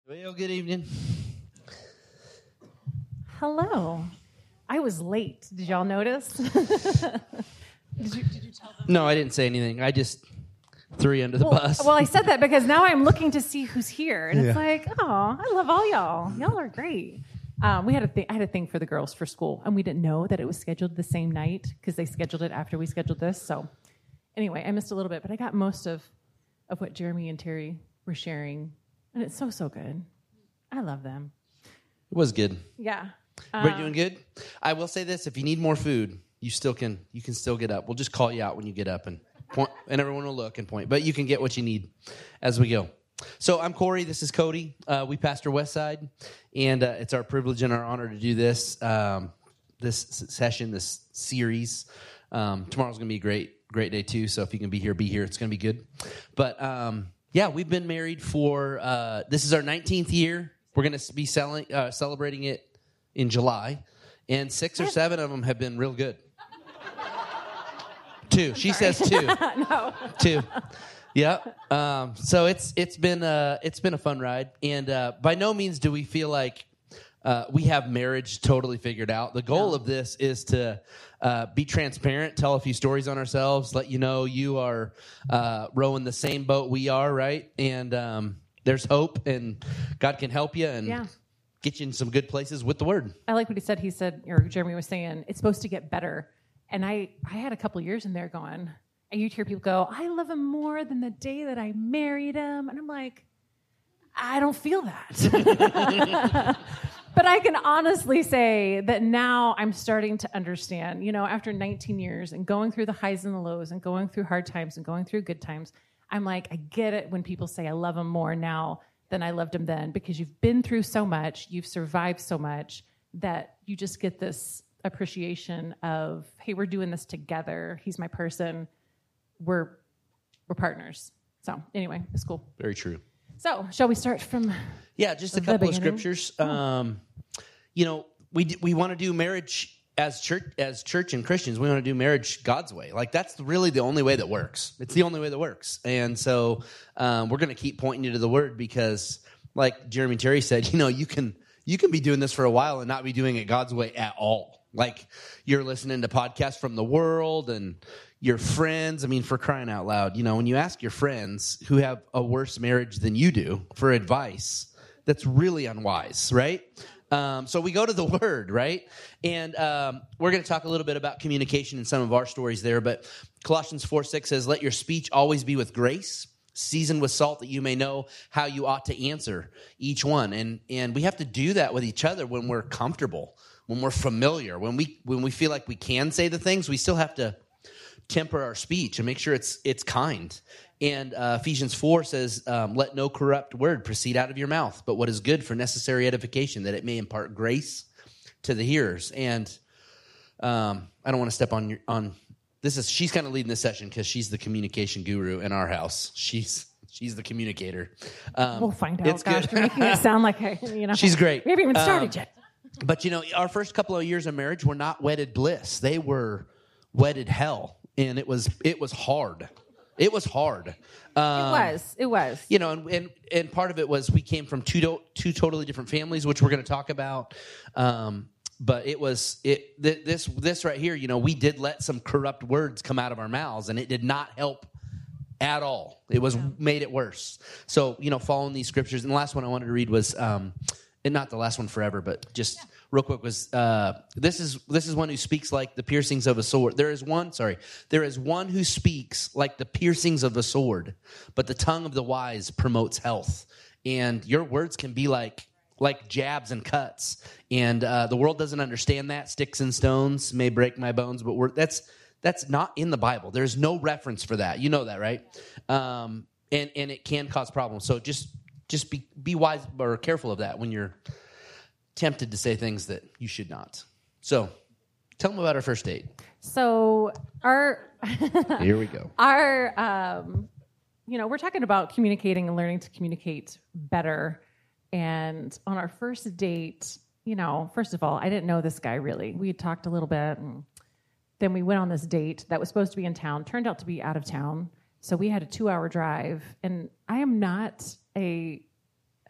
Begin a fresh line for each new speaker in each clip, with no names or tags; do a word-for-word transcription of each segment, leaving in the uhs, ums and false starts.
Well, good evening.
Hello. I was late. Did y'all notice? did, you, did you tell them?
No, I didn't say anything. I just threw you under the
well,
bus.
Well, I said that because now I'm looking to see who's here. And
Yeah.
it's like, oh, I love all y'all. Y'all are great. Um, we had a thing. I had a thing for the girls for school, and we didn't know that it was scheduled the same night because they scheduled it after we scheduled this. So anyway, I missed a little bit, but I got most of, of what Jeremy and Terry were sharing. And it's so, so good. I love them.
It was good.
Yeah.
We're
Uh,
doing good. I will say this: if you need more food, you still can. You can still get up. We'll just call you out when you get up and point, and everyone will look and point. But you can get what you need as we go. So I'm Corey. This is Cody. Uh, we pastor Westside, and uh, it's our privilege and our honor to do this um, this session, this series. Um, tomorrow's going to be a great, great day too. So if you can be here, be here. It's going to be good. But um, yeah, we've been married for uh, this is our nineteenth year. We're going to be selling, uh, celebrating it in July, and six or seven of them have been real good. Two.
I'm
she
sorry.
says two.
No.
Two. Yep. Um, so it's it's been uh, it's been a fun ride, and uh, by no means do we feel like uh, we have marriage totally figured out. The goal
No.
of this is to uh, be transparent, tell a few stories on ourselves, let you know you are uh, rowing the same boat we are, right? And um, there's hope, and God can help you, and
Yeah.
get you in some good places with the Word.
I like what he said. He said, or Jeremy was saying, it's supposed to get better. And I, I had a couple of years in there going, and you'd hear people go, I love him more than the day that I married him. And I'm like, I don't feel that. But I can honestly say that now I'm starting to understand, you know, after nineteen years and going through the highs and the lows and going through hard times and going through good times, I'm like, I get it when people say I love him more now than I loved him then, because you've been through so much, you've survived so much, that you just get this appreciation of, hey, we're doing this together. He's my person. We're we're partners. So anyway, it's cool.
Very true.
So shall we start from?
Yeah, just a
The
couple of
beginning?
scriptures. Um, you know, we d- we want to do marriage as church as church and Christians. We want to do marriage God's way. Like that's really the only way that works. It's the only way that works. And so um, we're going to keep pointing you to the Word because, like Jeremy and Terry said, you know, you can you can be doing this for a while and not be doing it God's way at all. Like you're listening to podcasts from the world and your friends. I mean, for crying out loud, you know, when you ask your friends who have a worse marriage than you do for advice, that's really unwise, right? Um, so we go to the Word, right? And um, we're going to talk a little bit about communication in some of our stories there. But Colossians four six says, let your speech always be with grace, seasoned with salt, that you may know how you ought to answer each one. And and we have to do that with each other when we're comfortable, when we're familiar, when we when we feel like we can say the things. We still have to temper our speech and make sure it's it's kind. And uh, Ephesians four says, um, let no corrupt word proceed out of your mouth, but what is good for necessary edification, that it may impart grace to the hearers. And um, I don't want to step on your on this is she's kind of leading this session because she's the communication guru in our house. She's she's the communicator. Um,
We'll find out.
It's
Gosh,
good.
you're making it sound like I, you know,
She's great.
We haven't even started
Um,
yet.
But, you know, our first couple of years of marriage were not wedded bliss. They were wedded hell, and it was it was hard. It was hard. Um,
It was. It was.
You know, and, and and part of it was we came from two do, two totally different families, which we're going to talk about. Um, but it was it th- this this right here. You know, we did let some corrupt words come out of our mouths, and it did not help at all. It was made it worse. So, you know, following these scriptures, and the last one I wanted to read was. Um, And not the last one forever, but just yeah. real quick was uh, this is this is one who speaks like the piercings of a sword. There is one, sorry, there is one who speaks like the piercings of a sword, but the tongue of the wise promotes health. And your words can be like like jabs and cuts. And uh, the world doesn't understand that. Sticks and stones may break my bones, but we're, that's that's not in the Bible. There's no reference for that. You know that, right? Um, and and it can cause problems. So just. Just be be wise or careful of that when you're tempted to say things that you should not. So, tell them about our first date.
So our
Here we go.
Our um, you know, we're talking about communicating and learning to communicate better. And on our first date, you know, first of all, I didn't know this guy really. We had talked a little bit, and then we went on this date that was supposed to be in town, turned out to be out of town. So we had a two-hour drive, and I am not a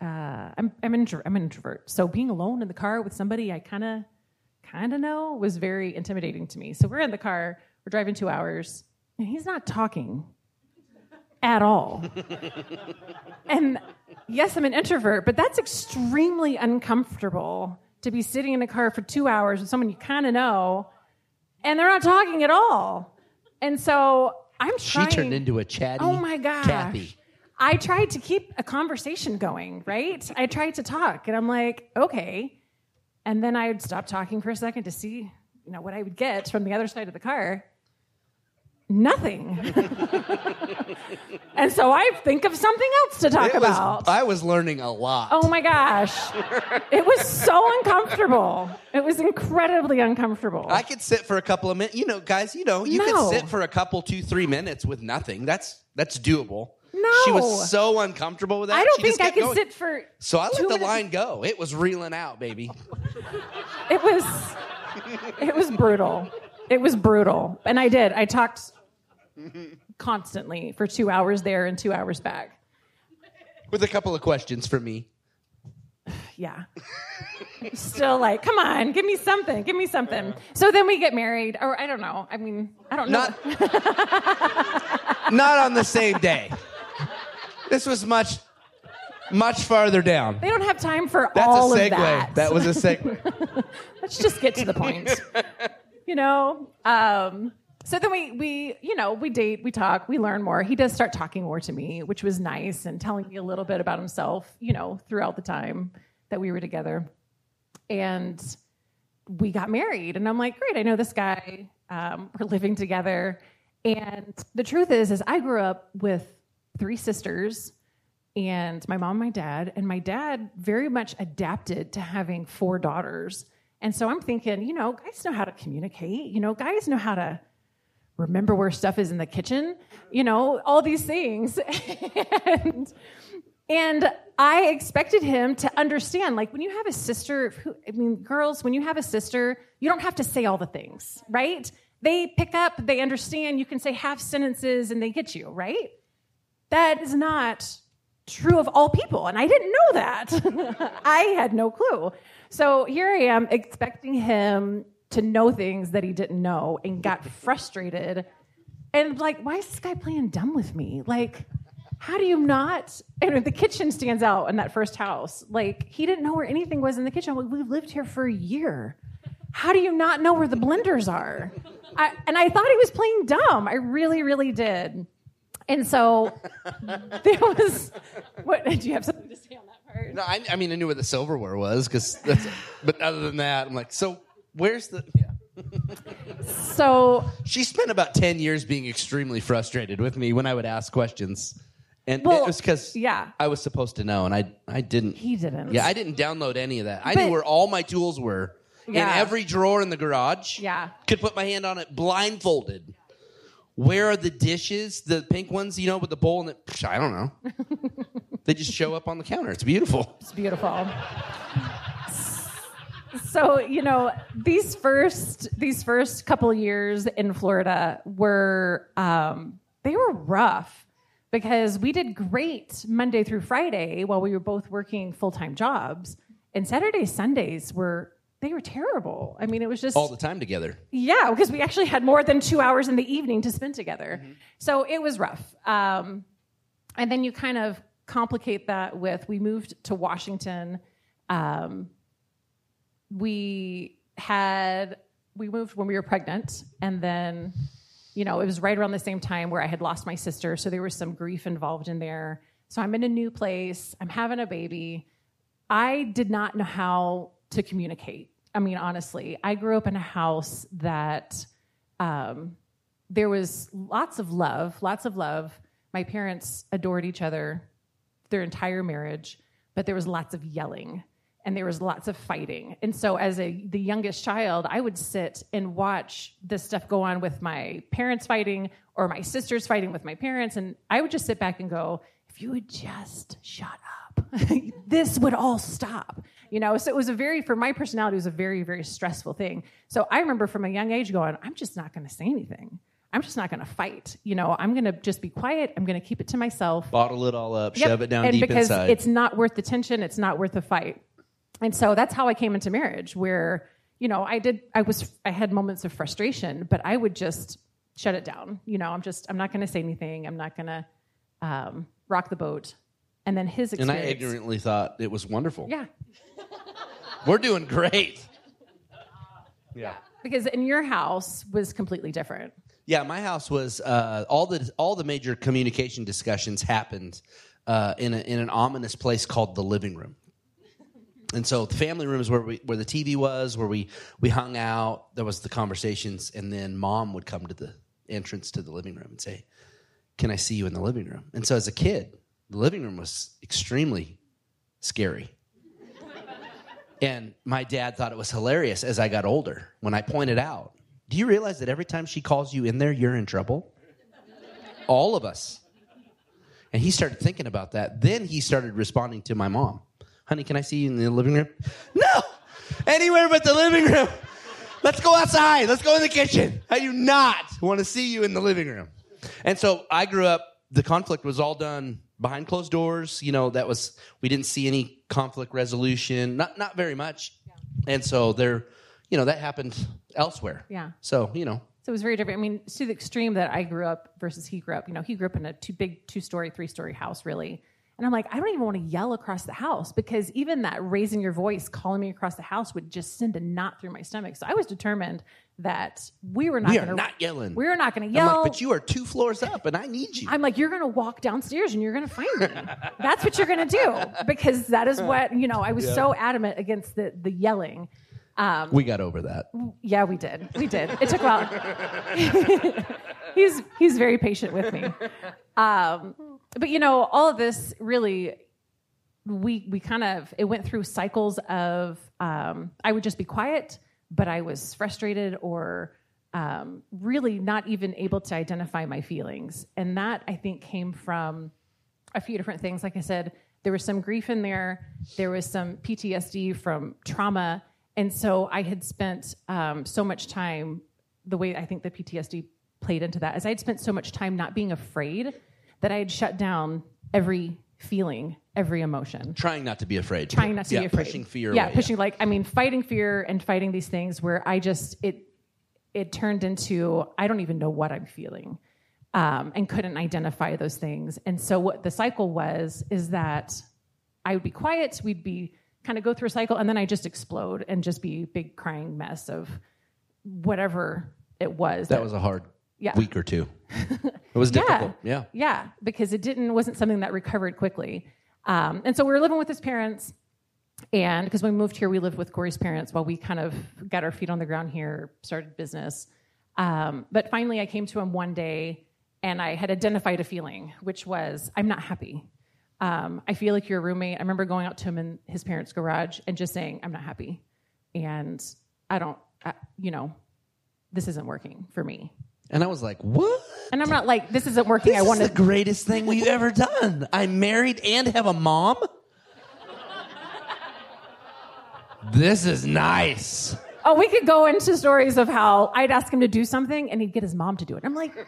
uh, I'm I'm, intro- I'm an introvert. So being alone in the car with somebody I kind of kind of know was very intimidating to me. So we're in the car, we're driving two hours, and he's not talking at all. And yes, I'm an introvert, but that's extremely uncomfortable to be sitting in a car for two hours with someone you kind of know, and they're not talking at all. And so I'm trying.
She turned into a chatty
Oh my gosh.
Kathy.
I tried to keep a conversation going, right? I tried to talk, and I'm like, okay. And then I would stop talking for a second to see, you know, what I would get from the other side of the car. Nothing. And so I think of something else to talk
It was-
about.
I was learning a lot.
Oh my gosh. It was so uncomfortable. It was incredibly uncomfortable.
I could sit for a couple of minutes. You know, guys, you know, you
No.
could sit for a couple, two, three minutes with nothing. That's that's doable.
No.
She was so uncomfortable with that.
I don't
she
think
just
I
kept
could
going.
sit for
So I let
two
the
minutes.
line go. It was reeling out, baby.
It was it was brutal. It was brutal. And I did. I talked constantly for two hours there and two hours back.
With a couple of questions for me.
Yeah. Still like, come on, give me something. Give me something. So then we get married. Or I don't know. I mean, I don't know.
Not, not on the same day. This was much, much farther down.
They don't have time for
That's
all
a segue.
of that.
That was a segue.
Let's just get to the point. You know? Um, so then we, we, you know, we date, we talk, we learn more. He does start talking more to me, which was nice, and telling me a little bit about himself, you know, throughout the time that we were together. And we got married, and I'm like, great, I know this guy. Um, we're living together. And the truth is, is I grew up with three sisters and my mom and my dad, and my dad very much adapted to having four daughters. And so I'm thinking, you know, guys know how to communicate. You know, guys know how to remember where stuff is in the kitchen, you know, all these things. and, and I expected him to understand, like, when you have a sister, who, I mean, girls, when you have a sister, you don't have to say all the things, right? They pick up, they understand, you can say half sentences and they get you, right? That is not true of all people, and I didn't know that. I had no clue. So here I am expecting him to know things that he didn't know, and got frustrated. And like, why is this guy playing dumb with me? Like, how do you not? And the kitchen stands out in that first house. Like, he didn't know where anything was in the kitchen. Like, we've lived here for a year. How do you not know where the blenders are? I, and I thought he was playing dumb. I really, really did. And so there was. What did you have something to say on that part?
No, I, I mean, I knew where the silverware was, because. But other than that, I'm like, so where's the? Yeah.
So
She spent about ten years being extremely frustrated with me when I would ask questions, and
Well,
it was because
yeah.
I was supposed to know, and I I didn't.
He didn't.
Yeah, I didn't download any of that. I
But-
knew where all my tools were
Yeah.
in every drawer in the garage.
Yeah.
Could put my hand on it blindfolded. Where are the dishes, the pink ones, you know, with the bowl and it? I don't know. They just show up on the counter. It's beautiful.
It's beautiful. So, you know, these first these first couple of years in Florida were um, they were rough, because we did great Monday through Friday while we were both working full-time jobs, and Saturdays, Sundays were they were terrible. I mean, it was just
All the time together.
yeah, because we actually had more than two hours in the evening to spend together. Mm-hmm. So it was rough. Um, and then you kind of complicate that with, we moved to Washington. Um, we had, we moved when we were pregnant. And then, you know, it was right around the same time where I had lost my sister. So there was some grief involved in there. So I'm in a new place. I'm having a baby. I did not know how to communicate. I mean, honestly, I grew up in a house that um, there was lots of love, lots of love. My parents adored each other their entire marriage, but there was lots of yelling and there was lots of fighting. And so as a the youngest child, I would sit and watch this stuff go on with my parents fighting or my sisters fighting with my parents. And I would just sit back and go, if you would just shut up, this would all stop. You know, so it was a very, for my personality, it was a very, very stressful thing. So I remember from a young age going, I'm just not going to say anything. I'm just not going to fight. You know, I'm going to just be quiet. I'm going to keep it to myself.
Bottle it all up,
Yep.
shove it down
and
deep
because
inside.
It's not worth the tension. It's not worth the fight. And so that's how I came into marriage, where, you know, I did, I was, I had moments of frustration, but I would just shut it down. You know, I'm just, I'm not going to say anything. I'm not going to um, rock the boat. And then his experience.
And I ignorantly thought it was wonderful.
Yeah.
We're doing great. Yeah.
Because in your house was completely different.
Yeah, my house was uh, all the all the major communication discussions happened uh, in a, in an ominous place called the living room. And so the family room is where we where the T V was, where we we hung out. There was the conversations, and then Mom would come to the entrance to the living room and say, "Can I see you in the living room?" And so as a kid, the living room was extremely scary. And my dad thought it was hilarious as I got older when I pointed out, do you realize that every time she calls you in there, you're in trouble? All of us. And he started thinking about that. Then he started responding to my mom. Honey, can I see you in the living room? No! Anywhere but the living room. Let's go outside. Let's go in the kitchen. I do not want to see you in the living room. And so I grew up, the conflict was all done behind closed doors. You know, that was, we didn't see any conflict resolution, not not very much. Yeah. And so there, you know, that happened elsewhere.
Yeah.
So, you know.
So it was very different. I mean, to the extreme that I grew up versus he grew up. You know, he grew up in a two big two-story, three-story house, really. And I'm like, I don't even want to yell across the house, because even that raising your voice, calling me across the house would just send a knot through my stomach. So I was determined that we were not
we
going to...
We are not yelling.
We were not going to yell.
I'm like, but you are two floors up, and I need you.
I'm like, you're going to walk downstairs, and you're going to find me. That's what you're going to do, because that is what, you know, I was yeah. so adamant against the, the yelling.
Um, we got over that.
Yeah, we did. We did. It took a while. he's he's very patient with me. Um, but, you know, all of this really, we we kind of, it went through cycles of, um, I would just be quiet, but I was frustrated or um, really not even able to identify my feelings. And that, I think, came from a few different things. Like I said, there was some grief in there. There was some P T S D from trauma. And so I had spent um, so much time, the way I think the P T S D played into that, is I had spent so much time not being afraid that I had shut down every feeling, every emotion.
Trying not to be afraid.
Trying not to
yeah,
be afraid.
Pushing fear
Yeah,
away,
pushing
yeah.
like, I mean, fighting fear and fighting these things where I just, it it turned into, I don't even know what I'm feeling, um, and couldn't identify those things. And so what the cycle was, is that I would be quiet, we'd be kind of go through a cycle, and then I just explode and just be a big crying mess of whatever it was.
That, that was a hard
yeah.
week or two. It was difficult. Yeah.
yeah. Yeah, because it didn't wasn't something that recovered quickly. Um, and so we were living with his parents, and because when we moved here, we lived with Corey's parents while we kind of got our feet on the ground here, started business. Um, but finally, I came to him one day, and I had identified a feeling, which was, I'm not happy. Um, I feel like you're a roommate. I remember going out to him in his parents' garage and just saying, I'm not happy. And I don't, I, you know, this isn't working for me.
And I was like, what?
And I'm not like, this isn't working.
This
I want
is the greatest thing we've ever done. I'm married and have a mom. This is nice.
Oh, we could go into stories of how I'd ask him to do something and he'd get his mom to do it. I'm like...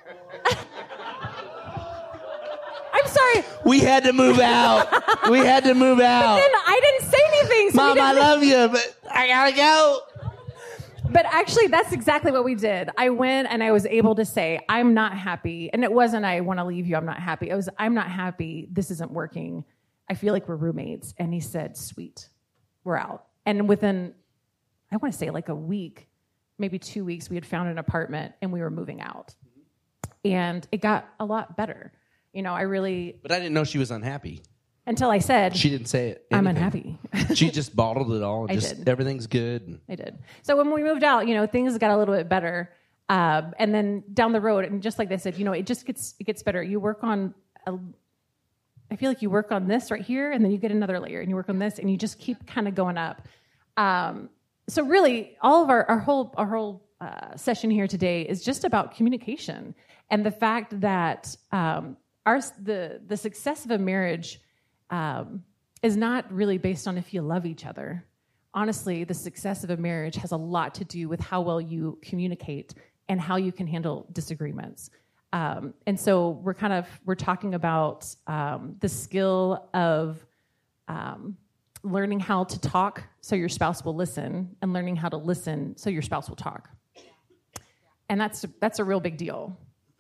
I'm sorry.
We had to move out. We had to move out.
But then I didn't say anything. So
Mom, I love you, but I gotta go.
But actually, that's exactly what we did. I went and I was able to say, I'm not happy. And it wasn't, I want to leave you, I'm not happy. It was, I'm not happy. This isn't working. I feel like we're roommates. And he said, sweet, we're out. And within, I want to say like a week, maybe two weeks, we had found an apartment and we were moving out. And it got a lot better. You know, I really...
But I didn't know she was unhappy.
Until I said...
She didn't say it.
I'm unhappy.
She just bottled it all. And
I
just
did.
Everything's good.
I did. So when we moved out, you know, things got a little bit better. Um, and then down the road, and just like they said, you know, it just gets it gets better. You work on... A, I feel like you work on this right here, and then you get another layer, and you work on this, and you just keep kind of going up. Um, so really, all of our, our whole... Our whole uh, session here today is just about communication and the fact that... Um, Our, the, the success of a marriage um, is not really based on if you love each other. Honestly, the success of a marriage has a lot to do with how well you communicate and how you can handle disagreements. Um, and so we're kind of, we're talking about um, the skill of um, learning how to talk so your spouse will listen, and learning how to listen so your spouse will talk. And that's, that's a real big deal.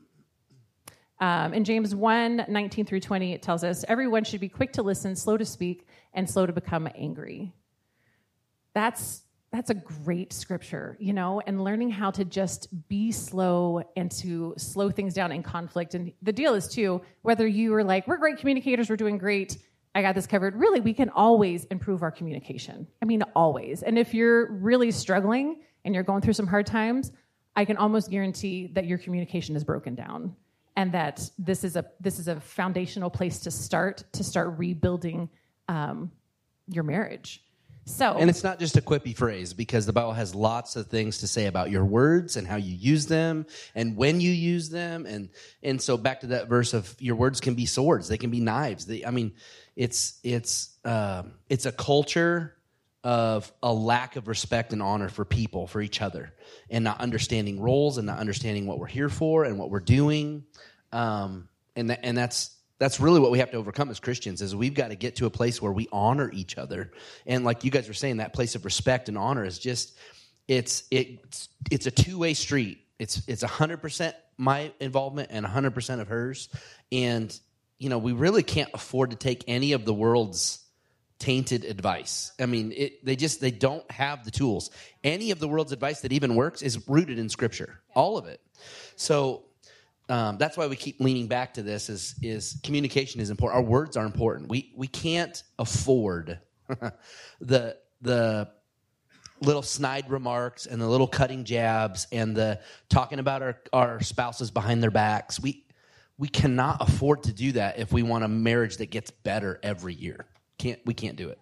Um, in James one, nineteen through twenty, it tells us, everyone should be quick to listen, slow to speak, and slow to become angry. That's that's a great scripture, you know, and learning how to just be slow and to slow things down in conflict. And the deal is, too, whether you are like, we're great communicators, we're doing great, I got this covered, really, we can always improve our communication. I mean, always. And if you're really struggling and you're going through some hard times, I can almost guarantee that your communication is broken down. And that this is a this is a foundational place to start to start rebuilding um, your marriage. So,
and it's not just a quippy phrase, because the Bible has lots of things to say about your words and how you use them and when you use them. And and so back to that verse of your words can be swords, they can be knives. They, I mean, it's it's uh, it's a culture of a lack of respect and honor for people, for each other, and not understanding roles and not understanding what we're here for and what we're doing. Um, and that, and that's that's really what we have to overcome as Christians, is we've got to get to a place where we honor each other. And like you guys were saying, that place of respect and honor is just, it's it's it's a two-way street. It's it's one hundred percent my involvement and one hundred percent of hers. And, you know, we really can't afford to take any of the world's tainted advice. I mean, it, they just, they don't have the tools. Any of the world's advice that even works is rooted in Scripture, all of it. So um, that's why we keep leaning back to this, is, is communication is important. Our words are important. We we can't afford the the little snide remarks and the little cutting jabs and the talking about our, our spouses behind their backs. We we cannot afford to do that if we want a marriage that gets better every year. Can't we can't do it.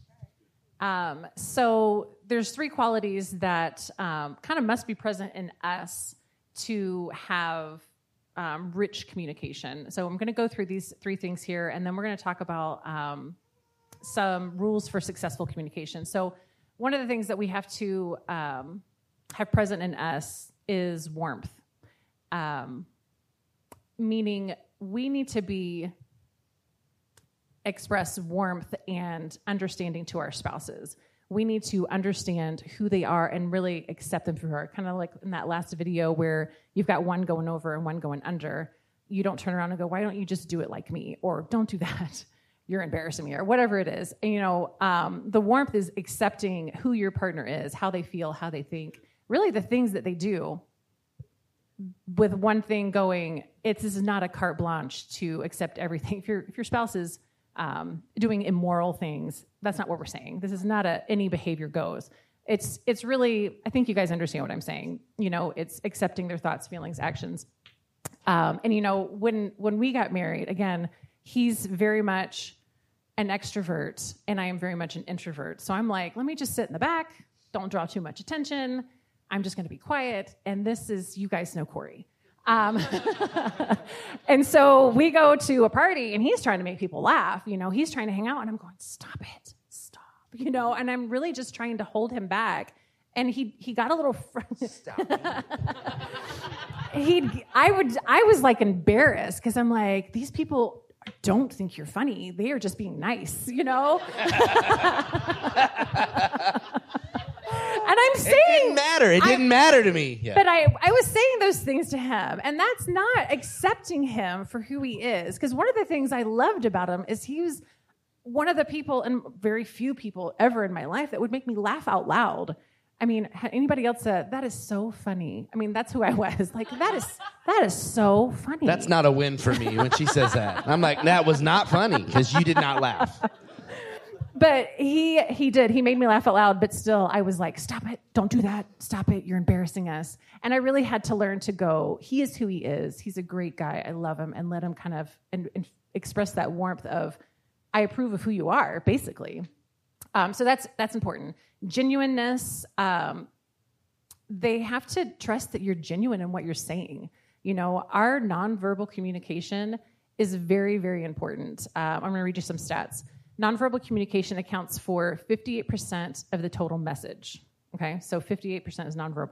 Um, so there's three qualities that um, kind of must be present in us to have um, rich communication. So I'm going to go through these three things here, and then we're going to talk about um, some rules for successful communication. So one of the things that we have to um, have present in us is warmth, um, meaning we need to be express warmth and understanding to our spouses. We need to understand who they are and really accept them through her. Kind of like in that last video where you've got one going over and one going under. You don't turn around and go, why don't you just do it like me? Or don't do that. You're embarrassing me, or whatever it is. And, you know, um, the warmth is accepting who your partner is, how they feel, how they think, really the things that they do, with one thing going, it's, this is not a carte blanche to accept everything. If your if your spouse is um, doing immoral things, that's not what we're saying. This is not a any behavior goes. It's it's really, I think you guys understand what I'm saying. You know, it's accepting their thoughts, feelings, actions. Um, and, you know, when when we got married, again, he's very much an extrovert, and I am very much an introvert. So I'm like, let me just sit in the back. Don't draw too much attention. I'm just going to be quiet. And this is, you guys know Corey. Um, and so we go to a party, and he's trying to make people laugh. You know, he's trying to hang out, and I'm going, stop it, stop. You know, and I'm really just trying to hold him back. And he he got a little. Fr- stop. he I would I was like embarrassed because I'm like, these people don't think you're funny. They are just being nice, you know? And I'm saying...
It didn't matter. It didn't I, matter to me.
Yeah. But I, I was saying those things to him, and that's not accepting him for who he is. Because one of the things I loved about him is he was one of the people, and very few people ever in my life, that would make me laugh out loud. I mean, had anybody else said, that is so funny. I mean, that's who I was. Like, that is that is so funny.
That's not a win for me when she says that. I'm like, that was not funny because you did not laugh.
But he he did. He made me laugh out loud, but still I was like, stop it. Don't do that. Stop it. You're embarrassing us. And I really had to learn to go, he is who he is. He's a great guy. I love him. And let him kind of and, and express that warmth of, I approve of who you are, basically. Um, so that's that's important. Genuineness, um, they have to trust that you're genuine in what you're saying. You know, our nonverbal communication is very, very important. Um, I'm going to read you some stats. Nonverbal communication accounts for fifty-eight percent of the total message. Okay, so fifty-eight percent is nonverbal.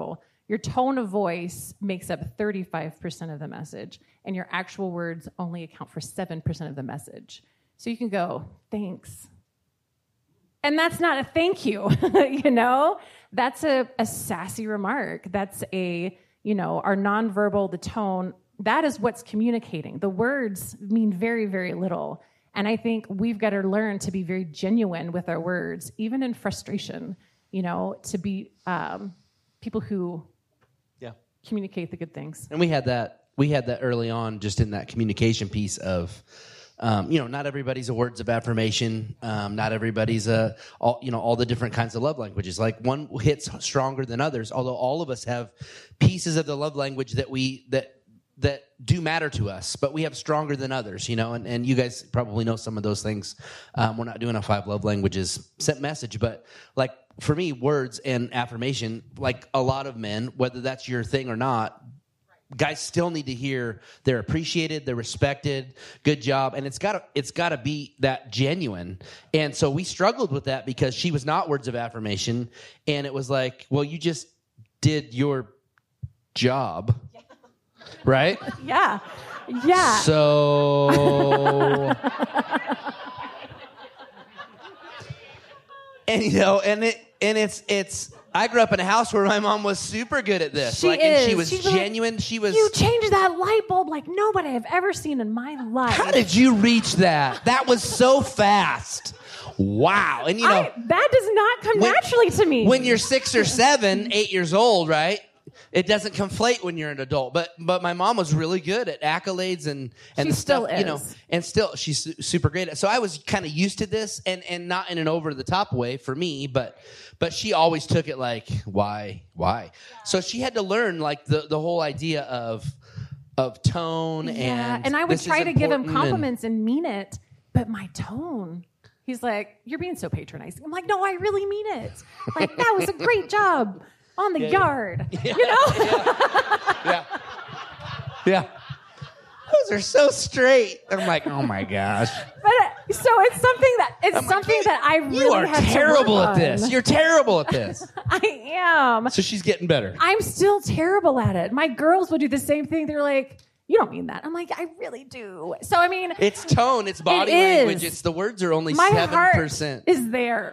Your tone of voice makes up thirty-five percent of the message, and your actual words only account for seven percent of the message. So you can go, thanks. And that's not a thank you, you know? That's a, a sassy remark. That's a, you know, our nonverbal, the tone, that is what's communicating. The words mean very, very little. And I think we've got to learn to be very genuine with our words, even in frustration, you know, to be um, people who
yeah.
communicate the good things.
And we had that, we had that early on just in that communication piece of, Um, you know, not everybody's a words of affirmation. Um, not everybody's a, all, you know, all the different kinds of love languages. Like one hits stronger than others, although all of us have pieces of the love language that we, that, that do matter to us, but we have stronger than others, you know, and, and you guys probably know some of those things. Um, we're not doing a five love languages sent message, but like for me, words and affirmation, like a lot of men, whether that's your thing or not, guys still need to hear they're appreciated, they're respected, good job, and it's got to it's got to be that genuine. And so we struggled with that because she was not words of affirmation, and it was like, well, you just did your job, yeah. Right?
Yeah, yeah.
So, and you know, and it and it's it's. I grew up in a house where my mom was super good at this.
She
like,
is.
And she was
She's
genuine.
Like,
she was.
You changed that light bulb like nobody I've ever seen in my life.
How did you reach that? That was so fast. Wow. And you know,
I, that does not come
when,
naturally to me.
When you're six or seven, eight years old, right? It doesn't conflate when you're an adult. But but my mom was really good at accolades and and
she
the
still
stuff,
is.
you know, and still she's su- super great at. So I was kind of used to this, and and not in an over the top way for me, but but she always took it like, why why? Yeah. So she had to learn like the the whole idea of of tone.
Yeah,
and
and I would try to give him compliments and,
and
mean it, but my tone. He's like, you're being so patronizing. I'm like, no, I really mean it. Like, that was a great job on the
yeah,
yard.
Yeah.
You know?
yeah. yeah. Yeah. Those are so straight. I'm like, oh my gosh.
But uh, so it's something that it's
I'm
something
like,
that I really
you are
have
terrible
to work
at
on.
this. You're terrible at this.
I am.
So she's getting better.
I'm still terrible at it. My girls would do the same thing. They're like, you don't mean that. I'm like, I really do. So, I mean.
It's tone. It's body
it
language.
Is.
It's the words are only
My
seven percent.
Heart is there.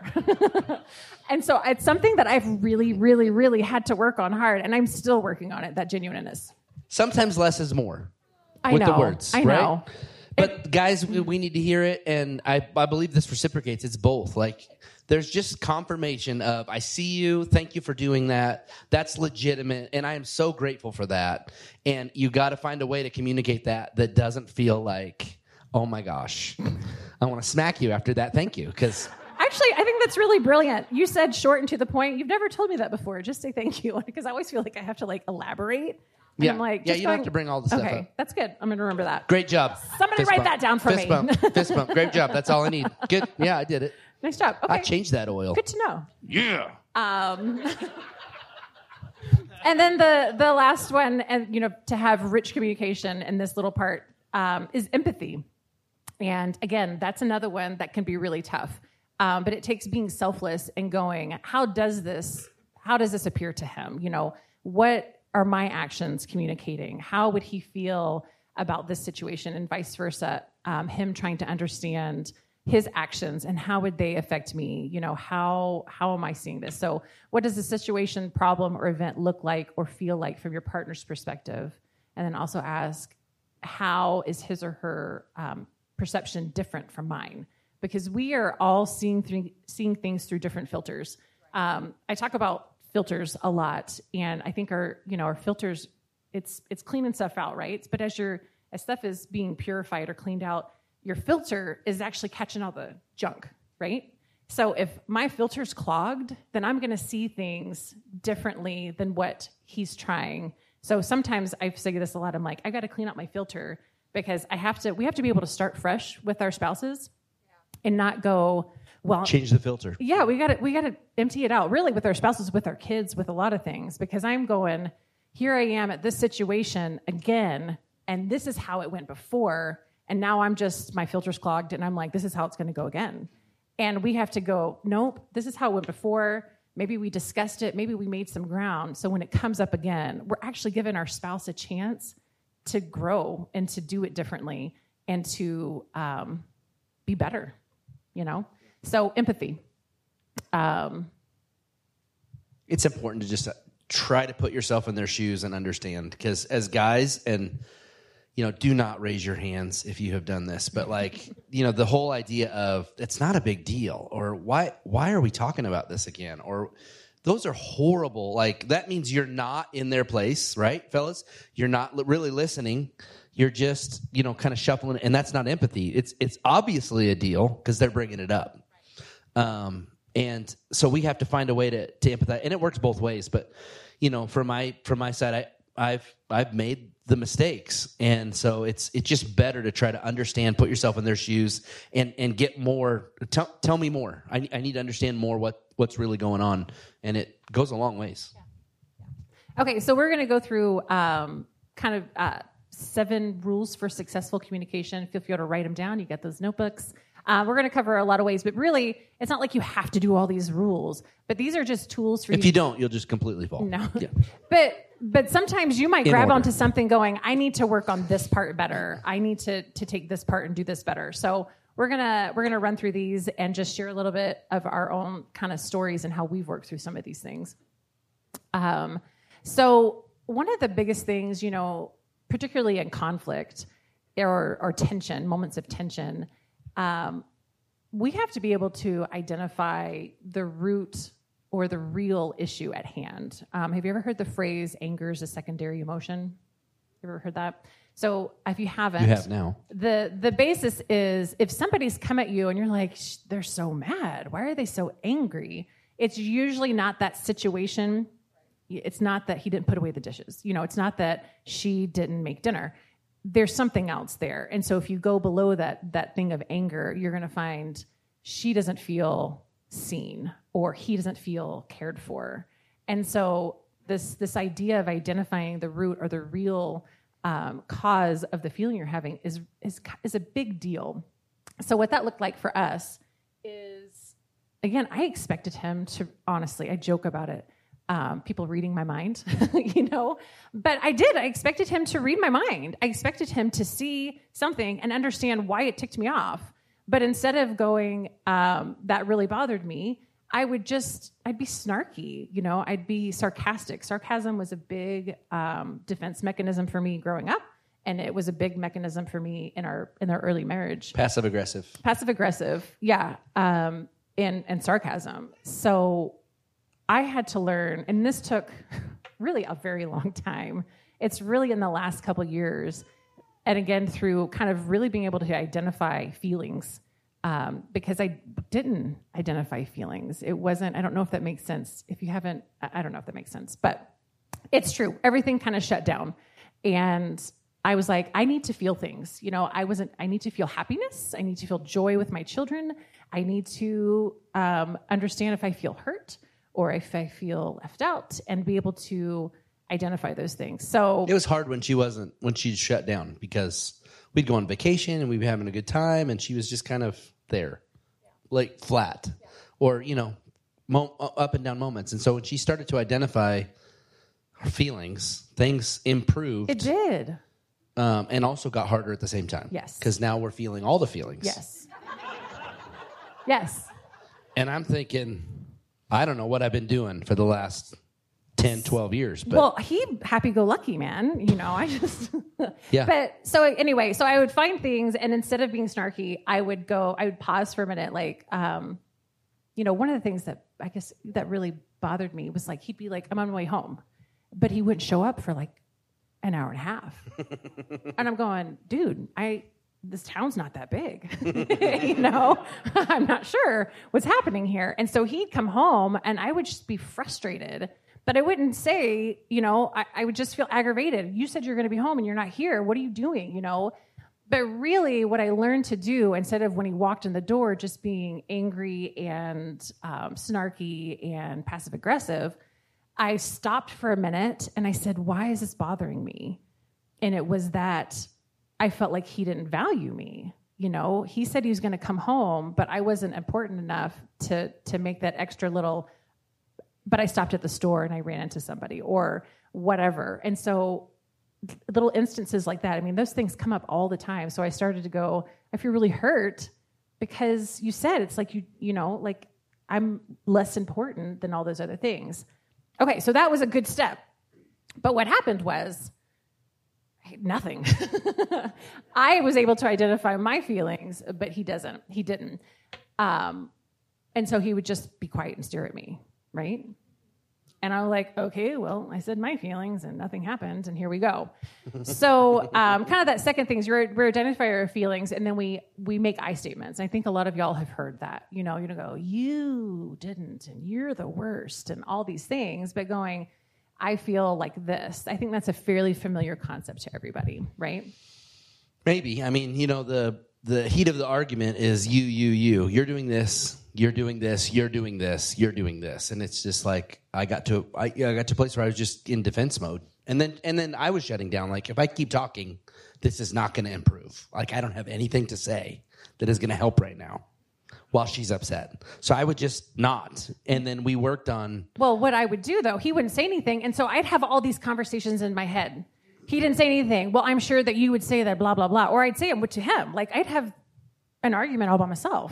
And so it's something that I've really, really, really had to work on hard. And I'm still working on it, that genuineness.
Sometimes less is more.
I
with
know.
the words.
I
right?
know.
But
it,
guys, we, we need to hear it. And I, I believe this reciprocates. It's both. Like, there's just confirmation of, I see you. Thank you for doing that. That's legitimate. And I am so grateful for that. And you got to find a way to communicate that that doesn't feel like, oh my gosh, I want to smack you after that. Thank you. Because
actually, I think that's really brilliant. You said short and to the point. You've never told me that before. Just say thank you. Because I always feel like I have to like elaborate. And
yeah,
I'm like,
yeah,
just
you
going,
don't have to bring all the stuff
okay,
up.
that's good. I'm going to remember that.
Great job.
Somebody
Fist
write
bump.
that down for
Fist
me.
Bump. Fist bump. Great job. That's all I need. Good. Yeah, I did it.
Nice job. Okay.
I changed that oil.
Good to know.
Yeah.
Um, and then the the last one, and you know, to have rich communication in this little part um, is empathy. And again, that's another one that can be really tough. Um, but it takes being selfless and going, how does this, how does this appear to him? You know, what are my actions communicating? How would he feel about this situation, and vice versa? Um, him trying to understand his actions and how would they affect me? You know, how how am I seeing this? So what does the situation, problem, or event look like or feel like from your partner's perspective? And then also ask, how is his or her um, perception different from mine? Because we are all seeing th- seeing things through different filters. Um, I talk about filters a lot, and I think our you know our filters, it's it's cleaning stuff out, right? But as your as stuff is being purified or cleaned out, your filter is actually catching all the junk, right? So if my filter's clogged, then I'm going to see things differently than what he's trying. So sometimes I say this a lot. I'm like, I got to clean out my filter because I have to. We have to be able to start fresh with our spouses, yeah. and not go. Well,
change the filter.
Yeah, we got to we got to empty it out. Really, with our spouses, with our kids, with a lot of things. Because I'm going, here I am at this situation again, and this is how it went before, and now I'm just my filter's clogged, and I'm like, this is how it's going to go again. And we have to go, nope, this is how it went before. maybe we discussed it, maybe we made some ground. So when it comes up again, we're actually giving our spouse a chance to grow and to do it differently and to um, be better, you know? So empathy. Um,
it's important to just try to put yourself in their shoes and understand, because as guys, and you know, do not raise your hands if you have done this, but like, you know, the whole idea of it's not a big deal, or why why are we talking about this again, or those are horrible. Like, that means you're not in their place, right, fellas? You're not li- really listening. You're just, you know, kind of shuffling, and that's not empathy. It's it's obviously a deal because they're bringing it up. Um, and so we have to find a way to, to empathize, and it works both ways. But, you know, from my from my side, I, I've I've made the mistakes, and so it's it's just better to try to understand, put yourself in their shoes, and and get more. Tell, tell me more. I, I need to understand more what what's really going on, and it goes a long ways.
Yeah. Yeah. Okay, so we're going to go through um, kind of uh, seven rules for successful communication. Feel free to write them down. You get those notebooks. Uh, we're going to cover a lot of ways, but really, it's not like you have to do all these rules. But these are just tools for you.
If you don't, you'll just completely fall.
No.
Yeah.
But but sometimes you might
In
grab
order.
onto something going, I need to work on this part better. I need to to take this part and do this better. So we're gonna we're gonna run through these and just share a little bit of our own kind of stories and how we've worked through some of these things. Um, so one of the biggest things, you know, particularly in conflict or or tension, moments of tension. Um, we have to be able to identify the root or the real issue at hand. Um, have you ever heard the phrase, anger is a secondary emotion? You ever heard that? So if you haven't,
You have now.
the the basis is if somebody's come at you and you're like, Shh, they're so mad. Why are they so angry? It's usually not that situation. It's not that he didn't put away the dishes. You know, it's not that she didn't make dinner. There's something else there. And so if you go below that that thing of anger, you're going to find she doesn't feel seen or he doesn't feel cared for. And so this this idea of identifying the root or the real um, cause of the feeling you're having is, is is a big deal. So what that looked like for us is, again, I expected him to, honestly, I joke about it, Um, people reading my mind, you know, but I did. I expected him to read my mind. I expected him to see something and understand why it ticked me off. But instead of going, um, that really bothered me, I would just, I'd be snarky, you know, I'd be sarcastic. Sarcasm was a big um, defense mechanism for me growing up. And it was a big mechanism for me in our, in our early marriage.
Passive aggressive.
Passive aggressive. Yeah. Um, and, and sarcasm. So I had to learn, and this took really a very long time. It's really in the last couple years, and again, through kind of really being able to identify feelings, um, because I didn't identify feelings. It wasn't, I don't know if that makes sense. If you haven't, I don't know if that makes sense, but it's true. Everything kind of shut down. And I was like, I need to feel things. You know, I wasn't, I need to feel happiness. I need to feel joy with my children. I need to um, understand if I feel hurt or if I feel left out, and be able to identify those things. So
it was hard when she wasn't, when she shut down, because we'd go on vacation and we'd be having a good time, and she was just kind of there, yeah. like flat, yeah. or, you know, mo- up and down moments. And so when she started to identify her feelings, things improved.
It did.
Um, and also got harder at the same time.
Yes.
Because now we're feeling all the feelings.
Yes. Yes.
And I'm thinking, I don't know what I've been doing for the last ten, twelve years. But
well, he happy-go-lucky, man. You know, I just...
yeah.
But so anyway, so I would find things, and instead of being snarky, I would go, I would pause for a minute. Like, um, you know, one of the things that I guess that really bothered me was like, he'd be like, I'm on my way home. But he wouldn't show up for like an hour and a half. And I'm going, dude, I... this town's not that big, you know, I'm not sure what's happening here. And so he'd come home and I would just be frustrated, but I wouldn't say, you know, I, I would just feel aggravated. You said you're going to be home and you're not here. What are you doing? You know, but really what I learned to do, instead of when he walked in the door, just being angry and um, snarky and passive aggressive, I stopped for a minute and I said, why is this bothering me? And it was that I felt like he didn't value me. You know, he said he was going to come home, but I wasn't important enough to to make that extra little but I stopped at the store and I ran into somebody or whatever. And so little instances like that, I mean, those things come up all the time. So I started to go, I feel really hurt because you said it's like, you, you know, like I'm less important than all those other things. Okay. So that was a good step. But what happened was nothing. I was able to identify my feelings, but he doesn't, he didn't. Um, and so he would just be quiet and stare at me. Right. And I was like, okay, well, I said my feelings and nothing happened, and here we go. So um, kind of that second thing is we're, we're identifying our feelings, and then we we make I statements. I think a lot of y'all have heard that. You know, you're going to go, you didn't, and you're the worst, and all these things, but going, I feel like this. I think that's a fairly familiar concept to everybody, right?
Maybe. I mean, you know, the the heat of the argument is you, you, you. You're doing this. You're doing this, you're doing this, you're doing this. And it's just like, I got to, I, I got to a place where I was just in defense mode. And then, and then I was shutting down. Like, if I keep talking, this is not going to improve. Like, I don't have anything to say that is going to help right now while she's upset. So I would just not. And then we worked on.
Well, what I would do though, he wouldn't say anything. And so I'd have all these conversations in my head. He didn't say anything. Well, I'm sure that you would say that, blah, blah, blah. Or I'd say it to him. Like, I'd have an argument all by myself.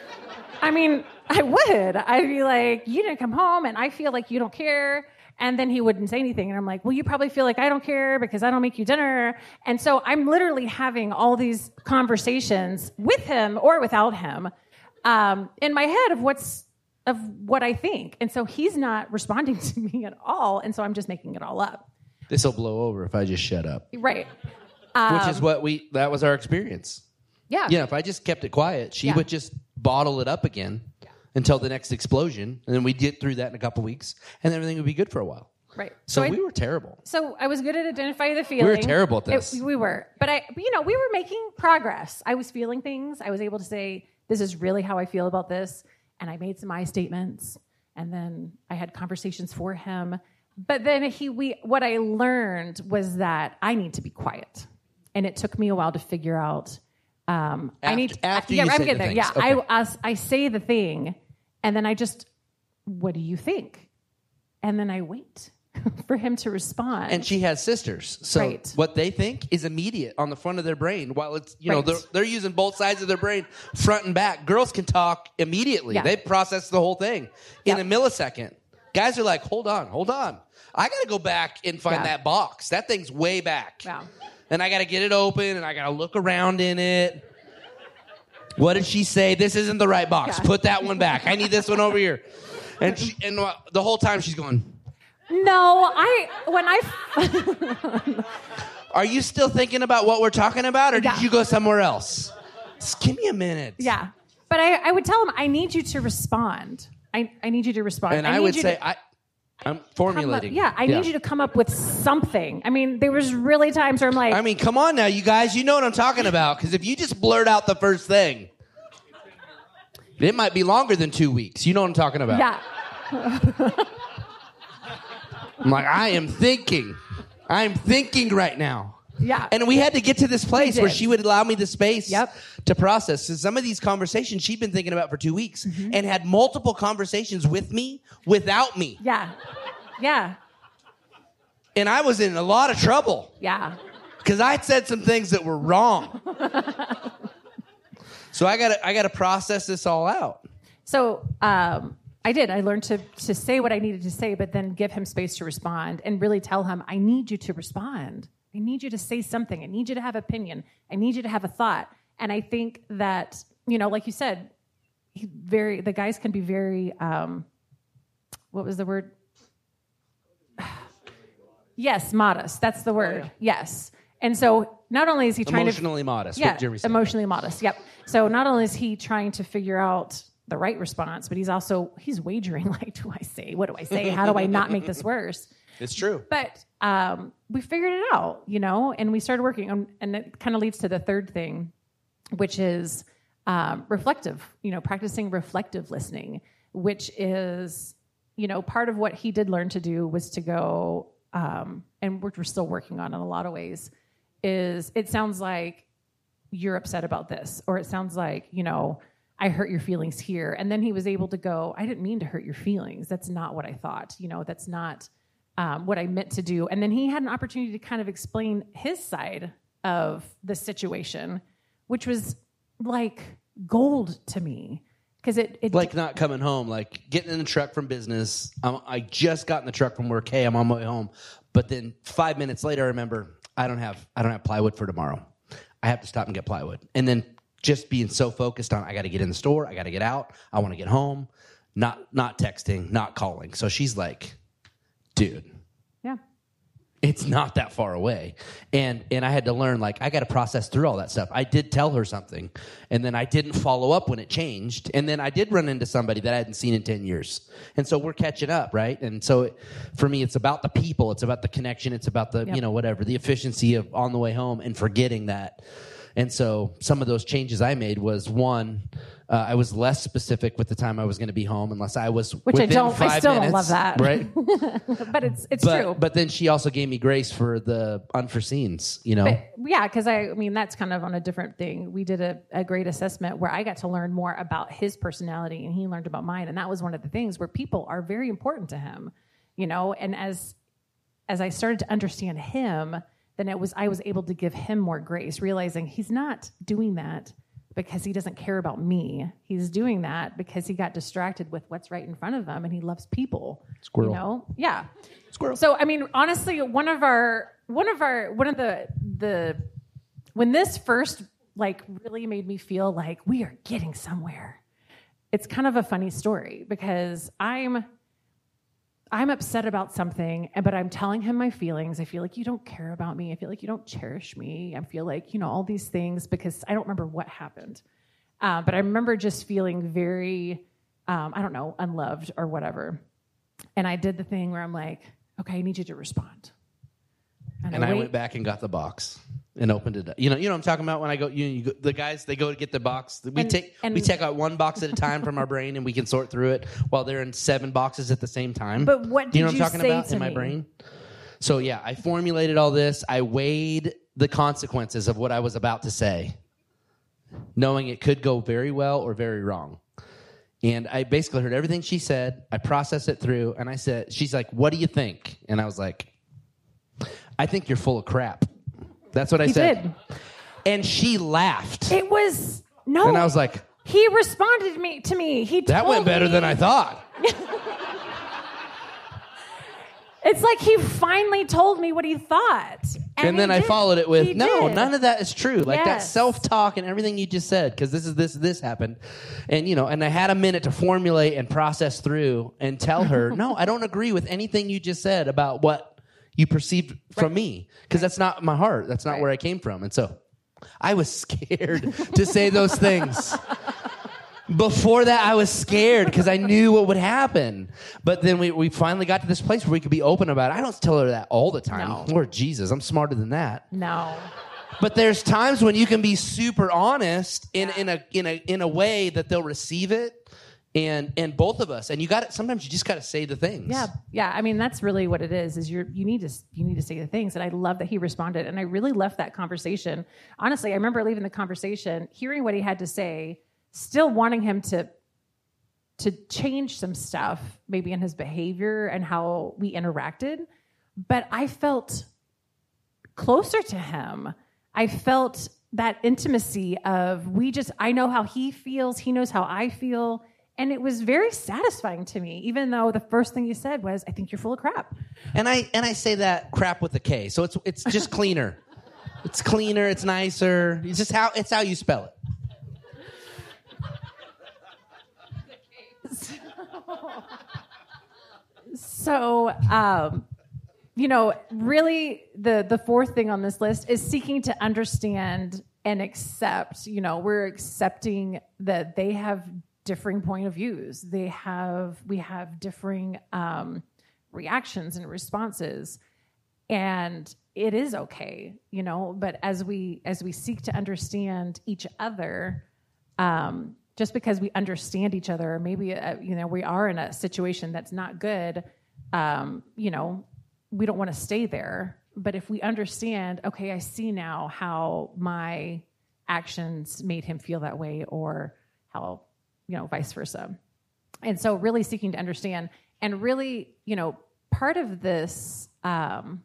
I mean, I would. I'd be like, you didn't come home, and I feel like you don't care. And then he wouldn't say anything. And I'm like, well, you probably feel like I don't care because I don't make you dinner. And so I'm literally having all these conversations with him or without him um, in my head of what's of what I think. And so he's not responding to me at all. And so I'm just making it all up.
This will blow over if I just shut up.
Right. Um,
Which is what we, that was our experience.
Yeah.
Yeah, if I just kept it quiet, she
yeah.
would just bottle it up again yeah. until the next explosion. And then we'd get through that in a couple weeks, and everything would be good for a while.
Right.
So,
so
we
I,
were terrible.
So I was good at identifying the feeling.
We were terrible at this.
It, we were. But, I, but, you know, we were making progress. I was feeling things. I was able to say, this is really how I feel about this. And I made some I statements. And then I had conversations for him. But then he, we, what I learned was that I need to be quiet. And it took me a while to figure out Um,
after,
I need
after
yeah,
you
I'm
say
getting
the
there.
things.
Yeah,
Okay.
I, I I say the thing, and then I just, what do you think? And then I wait for him to respond.
And she has sisters, so
right.
what they think is immediate on the front of their brain. While it's you know
right.
they're, they're using both sides of their brain, front and back. Girls can talk immediately.
Yeah.
They process the whole thing in
yep.
a millisecond. Guys are like, hold on, hold on. I got to go back and find
yeah.
that box. That thing's way back.
Yeah.
And I got to get it open, and I got to look around in it. What did she say? This isn't the right box.
Yeah.
Put that one back. I need this one over here. And she, and uh, the whole time she's going,
no, I, when I...
are you still thinking about what we're talking about, or did
yeah.
you go somewhere else? Just give me a minute.
Yeah. But I, I would tell him, I need you to respond. I, I need you to respond.
And
I,
I, would say,
to,
I, I'm
up,
formulating.
yeah, I yeah. need you to come up with something. I mean, there was really times where I'm like...
I mean, come on now, you guys. You know what I'm talking about. Because if you just blurt out the first thing, it might be longer than two weeks. You know what I'm talking about.
Yeah.
I'm like, I am thinking. I'm thinking right now.
Yeah.
And we had to get to this place where she would allow me the space
yep.
to process. So some of these conversations she'd been thinking about for two weeks mm-hmm. and had multiple conversations with me without me.
Yeah. Yeah.
And I was in a lot of trouble.
Yeah.
Because I'd said some things that were wrong. So I gotta I gotta process this all out.
So um, I did. I learned to to say what I needed to say, but then give him space to respond and really tell him, I need you to respond. I need you to say something. I need you to have opinion. I need you to have a thought. And I think that, you know, like you said, he very the guys can be very, um, what was the word? Yes, modest. That's the word. Oh, yeah. Yes. And so not only is he trying
emotionally
to... Emotionally
modest.
Yeah,
what Jeremy said.
emotionally modest. Yep. So not only is he trying to figure out the right response, but he's also, he's wagering, like, do I say? What do I say? How do I not make this worse?
It's true.
But um, we figured it out, you know, and we started working on, and it kind of leads to the third thing, which is um, reflective, you know, practicing reflective listening, which is, you know, part of what he did learn to do was to go, um, and we're, we're still working on in a lot of ways, is it sounds like you're upset about this, or it sounds like, you know, I hurt your feelings here. And then he was able to go, I didn't mean to hurt your feelings. That's not what I thought. You know, that's not um, what I meant to do. And then he had an opportunity to kind of explain his side of the situation, which was like gold to me. Because it, it
like not coming home, like getting in the truck from business. I'm, I just got in the truck from work. Hey, I'm on my way home. But then five minutes later, I remember I don't have I don't have plywood for tomorrow. I have to stop and get plywood. And then just being so focused on I got to get in the store, I got to get out, I want to get home. Not not texting, not calling. So she's like, dude.
Yeah.
It's not that far away. And and I had to learn, like, I got to process through all that stuff. I did tell her something, and then I didn't follow up when it changed. And then I did run into somebody that I hadn't seen in ten years. And so we're catching up, right? And so it, for me, it's about the people. It's about the connection. It's about the, yep. you know, whatever, the efficiency of on the way home and forgetting that. And so some of those changes I made was, one, uh, I was less specific with the time I was going to be home, unless I was
Which
within
I don't,
five
I still
minutes,
don't love that.
Right?
But it's it's
but,
true.
But then she also gave me grace for the unforeseens, you know?
But, yeah, because I, I mean, that's kind of on a different thing. We did a, a great assessment where I got to learn more about his personality and he learned about mine. And that was one of the things where people are very important to him, you know? And as as I started to understand him, then it was I was able to give him more grace, realizing he's not doing that because he doesn't care about me. He's doing that because he got distracted with what's right in front of him, and he loves people.
Squirrel.
You know? Yeah.
Squirrel.
So, I mean, honestly, one of our, one of our, one of the, the, when this first, like, really made me feel like we are getting somewhere, it's kind of a funny story because I'm, I'm upset about something, but I'm telling him my feelings. I feel like you don't care about me. I feel like you don't cherish me. I feel like, you know, all these things because I don't remember what happened. Uh, but I remember just feeling very, um, I don't know, unloved or whatever. And I did the thing where I'm like, okay, I need you to respond. And,
and
I,
I went back and got the box and opened it up. You know, you know what I'm talking about when I go, you, you go, the guys, they go to get the box. We
and,
take
and,
we take out one box at a time from our brain and we can sort through it while they're in seven boxes at the same time.
But what did
you know what
you
I'm talking
say
about
to
in my
me?
brain? So yeah, I formulated all this. I weighed the consequences of what I was about to say, knowing it could go very well or very wrong. And I basically heard everything she said. I processed it through, and I said, she's like, what do you think? And I was like, I think you're full of crap. That's what I
He
said.
did.
And she laughed.
It was, no.
And I was like,
he responded me to me. He
that
told
went better
me,
than I thought.
It's like he finally told me what he thought. And,
And then
he
I
did.
followed it with,
He
no,
did.
none of that is true. Like that
Yes.
self-talk and everything you just said, because this is this, this happened. And, you know, and I had a minute to formulate and process through and tell her, no, I don't agree with anything you just said about what you perceived from
Right.
me, because that's not my heart. That's not
Right.
where I came from. And so I was scared to say those things. Before that, I was scared because I knew what would happen. But then we, we finally got to this place where we could be open about it. I don't tell her that all the time.
No.
Lord Jesus, I'm smarter than that.
No.
But there's times when you can be super honest in, in a in a in a way that they'll receive it, and and both of us. And you got sometimes you just got to say the things.
Yeah, yeah. I mean, that's really what it is. Is you you need to you need to say the things. And I love that he responded. And I really left that conversation. Honestly, I remember leaving the conversation, hearing what he had to say, still wanting him to to change some stuff, maybe in his behavior and how we interacted. But I felt closer to him. I felt that intimacy of we just, I know how he feels. He knows how I feel. And it was very satisfying to me, even though the first thing you said was, I think you're full of crap.
And I and I say that crap with a K. So it's it's just cleaner. It's cleaner, it's nicer. It's just how it's how you spell it.
So, um, you know, really the, the fourth thing on this list is seeking to understand and accept. You know, we're accepting that they have differing point of views. They have, we have differing um, reactions and responses. And it is okay, you know, but as we, as we seek to understand each other, um, just because we understand each other, maybe, uh, you know, we are in a situation that's not good, um, you know, we don't want to stay there. But if we understand, okay, I see now how my actions made him feel that way, or how you know, vice versa. And so really seeking to understand and really, you know, part of this, um,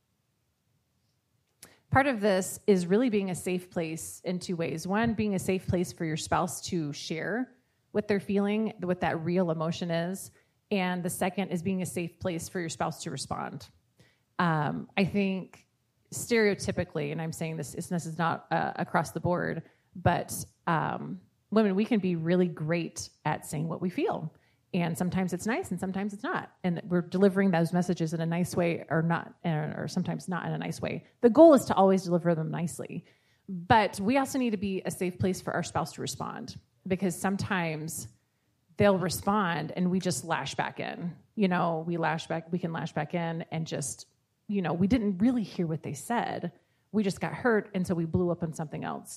part of this is really being a safe place in two ways. One, being a safe place for your spouse to share what they're feeling, what that real emotion is. And the second is being a safe place for your spouse to respond. Um, I think stereotypically, and I'm saying this, this is not uh, across the board, but um, women, we can be really great at saying what we feel. And sometimes it's nice and sometimes it's not. And we're delivering those messages in a nice way or not, or sometimes not in a nice way. The goal is to always deliver them nicely. But we also need to be a safe place for our spouse to respond, because sometimes they'll respond and we just lash back in. You know, we lash back, we can lash back in and just, you know, we didn't really hear what they said. We just got hurt, and so we blew up on something else.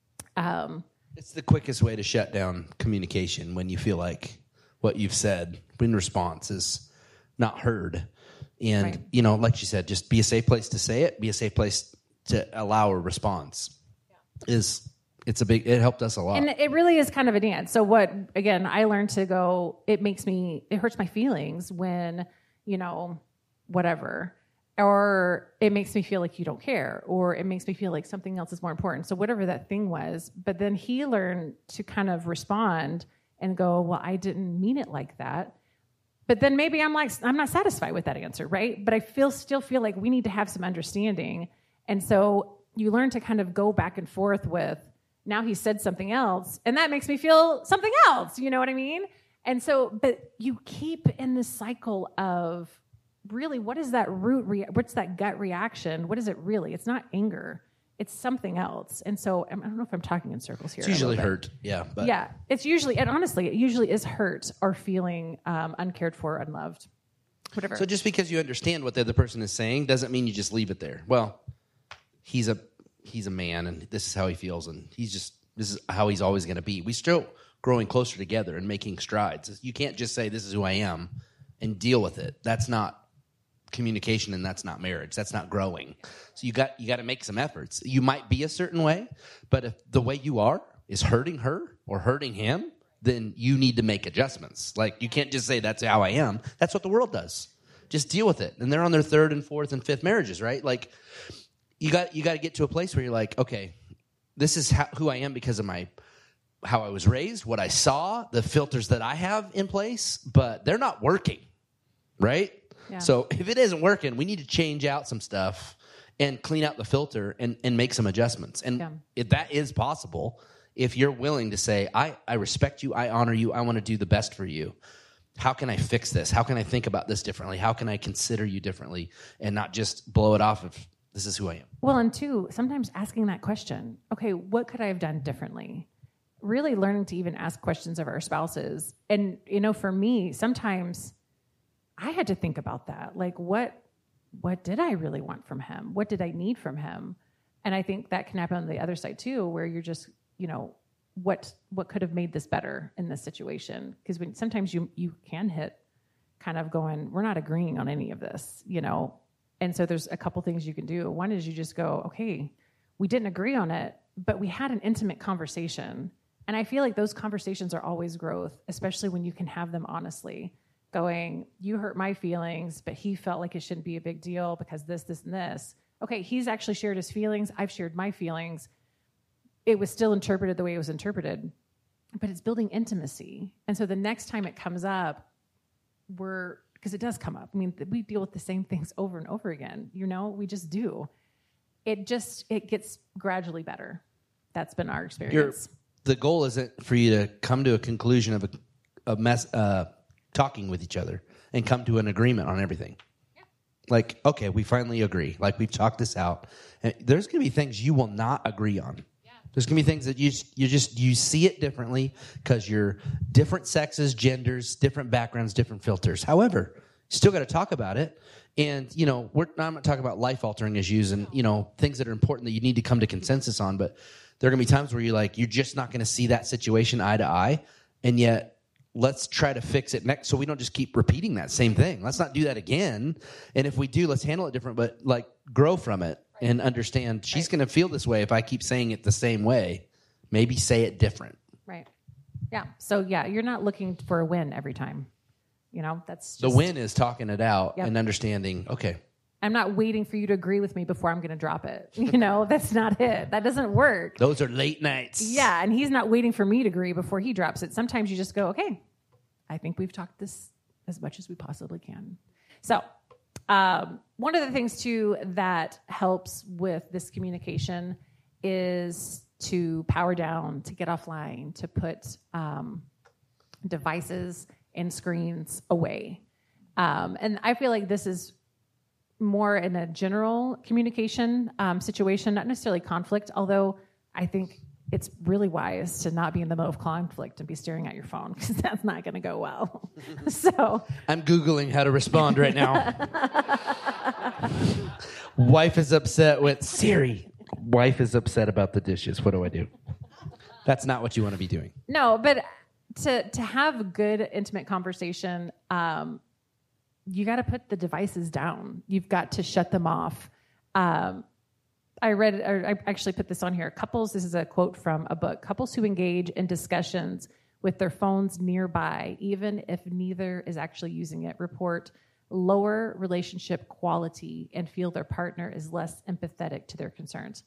Um,
it's the quickest way to shut down communication when you feel like what you've said in response is not heard. And, right. you know, like you said, just be a safe place to say it, be a safe place to allow a response. Yeah. Is it's a big, it helped us a lot.
And it really is kind of a dance. So what, again, I learned to go, it makes me, it hurts my feelings when, you know, whatever, or it makes me feel like you don't care, or it makes me feel like something else is more important. So whatever that thing was, but then he learned to kind of respond and go, well, I didn't mean it like that. But then maybe I'm like, I'm not satisfied with that answer, right? But I feel still feel like we need to have some understanding. And so you learn to kind of go back and forth with, now he said something else, and that makes me feel something else, you know what I mean? And so, but you keep in this cycle of really, what is that root, rea- what's that gut reaction? What is it really? It's not anger. It's something else. And so I don't know if I'm talking in circles here.
It's usually hurt. Yeah. But.
Yeah. It's usually, and honestly, it usually is hurt or feeling um, uncared for, unloved, whatever.
So just because you understand what the other person is saying doesn't mean you just leave it there. Well, he's a he's a man, and this is how he feels, and he's just, this is how he's always going to be. We still growing closer together and making strides. You can't just say, this is who I am, and deal with it. That's not communication, and that's not marriage. That's not growing. So you got you got to make some efforts. You might be a certain way, but if the way you are is hurting her or hurting him, then you need to make adjustments. Like, you can't just say that's how I am. That's what the world does. Just deal with it. And they're on their third and fourth and fifth marriages, right? Like, you got you got to get to a place where you're like, okay, this is how, who I am because of my how I was raised, what I saw, the filters that I have in place, but they're not working, right? Yeah. So if it isn't working, we need to change out some stuff and clean out the filter and, and make some adjustments. And yeah. if that is possible, if you're willing to say, I, I respect you, I honor you, I want to do the best for you. How can I fix this? How can I think about this differently? How can I consider you differently and not just blow it off of this is who I am?
Well, and two, sometimes asking that question, okay, what could I have done differently? Really learning to even ask questions of our spouses. And, you know, for me, sometimes I had to think about that. Like, what what did I really want from him? What did I need from him? And I think that can happen on the other side too, where you're just, you know, what what could have made this better in this situation? Because when sometimes you you can hit kind of going, we're not agreeing on any of this, you know. And so there's a couple things you can do. One is you just go, okay, we didn't agree on it, but we had an intimate conversation. And I feel like those conversations are always growth, especially when you can have them honestly. Going, you hurt my feelings, but he felt like it shouldn't be a big deal because this, this, and this. Okay, he's actually shared his feelings. I've shared my feelings. It was still interpreted the way it was interpreted, but it's building intimacy. And so the next time it comes up, we're, because it does come up. I mean, we deal with the same things over and over again. You know, we just do. It just, it gets gradually better. That's been our experience.
You're, the goal isn't for you to come to a conclusion of a, a mess, uh, talking with each other and come to an agreement on everything. Yeah. Like, okay, we finally agree. Like, we've talked this out. And there's going to be things you will not agree on. Yeah. There's going to be things that you you just, you see it differently because you're different sexes, genders, different backgrounds, different filters. However, you still got to talk about it. And, you know, we're I'm not talking about life-altering issues and, you know, things that are important that you need to come to consensus on. But there are going to be times where you're like, you're just not going to see that situation eye to eye. And yet, let's try to fix it next so we don't just keep repeating that same thing. Let's not do that again. And if we do, let's handle it different, but like grow from it right. and understand she's right. going to feel this way if I keep saying it the same way. Maybe say it different.
Right. Yeah. So yeah, you're not looking for a win every time. You know, that's just,
The win is talking it out
Yep.
and understanding, okay,
I'm not waiting for you to agree with me before I'm going to drop it. You know, that's not it. That doesn't work.
those are late nights.
Yeah, and he's not waiting for me to agree before he drops it. Sometimes you just go, okay, I think we've talked this as much as we possibly can. So um, one of the things, too, that helps with this communication is to power down, to get offline, to put um, devices and screens away. Um, and I feel like this is more in a general communication um, situation, not necessarily conflict, although I think it's really wise to not be in the mode of conflict and be staring at your phone because that's not going to go well. So
I'm Googling how to respond right now. Wife is upset with Siri. Wife is upset about the dishes. What do I do? That's not what you want to be doing.
no, but to to have good intimate conversation, um, you got to put the devices down. You've got to shut them off. Um, I read, or I actually put this on here. Couples, this is a quote from a book. Couples who engage in discussions with their phones nearby, even if neither is actually using it, report lower relationship quality and feel their partner is less empathetic to their concerns.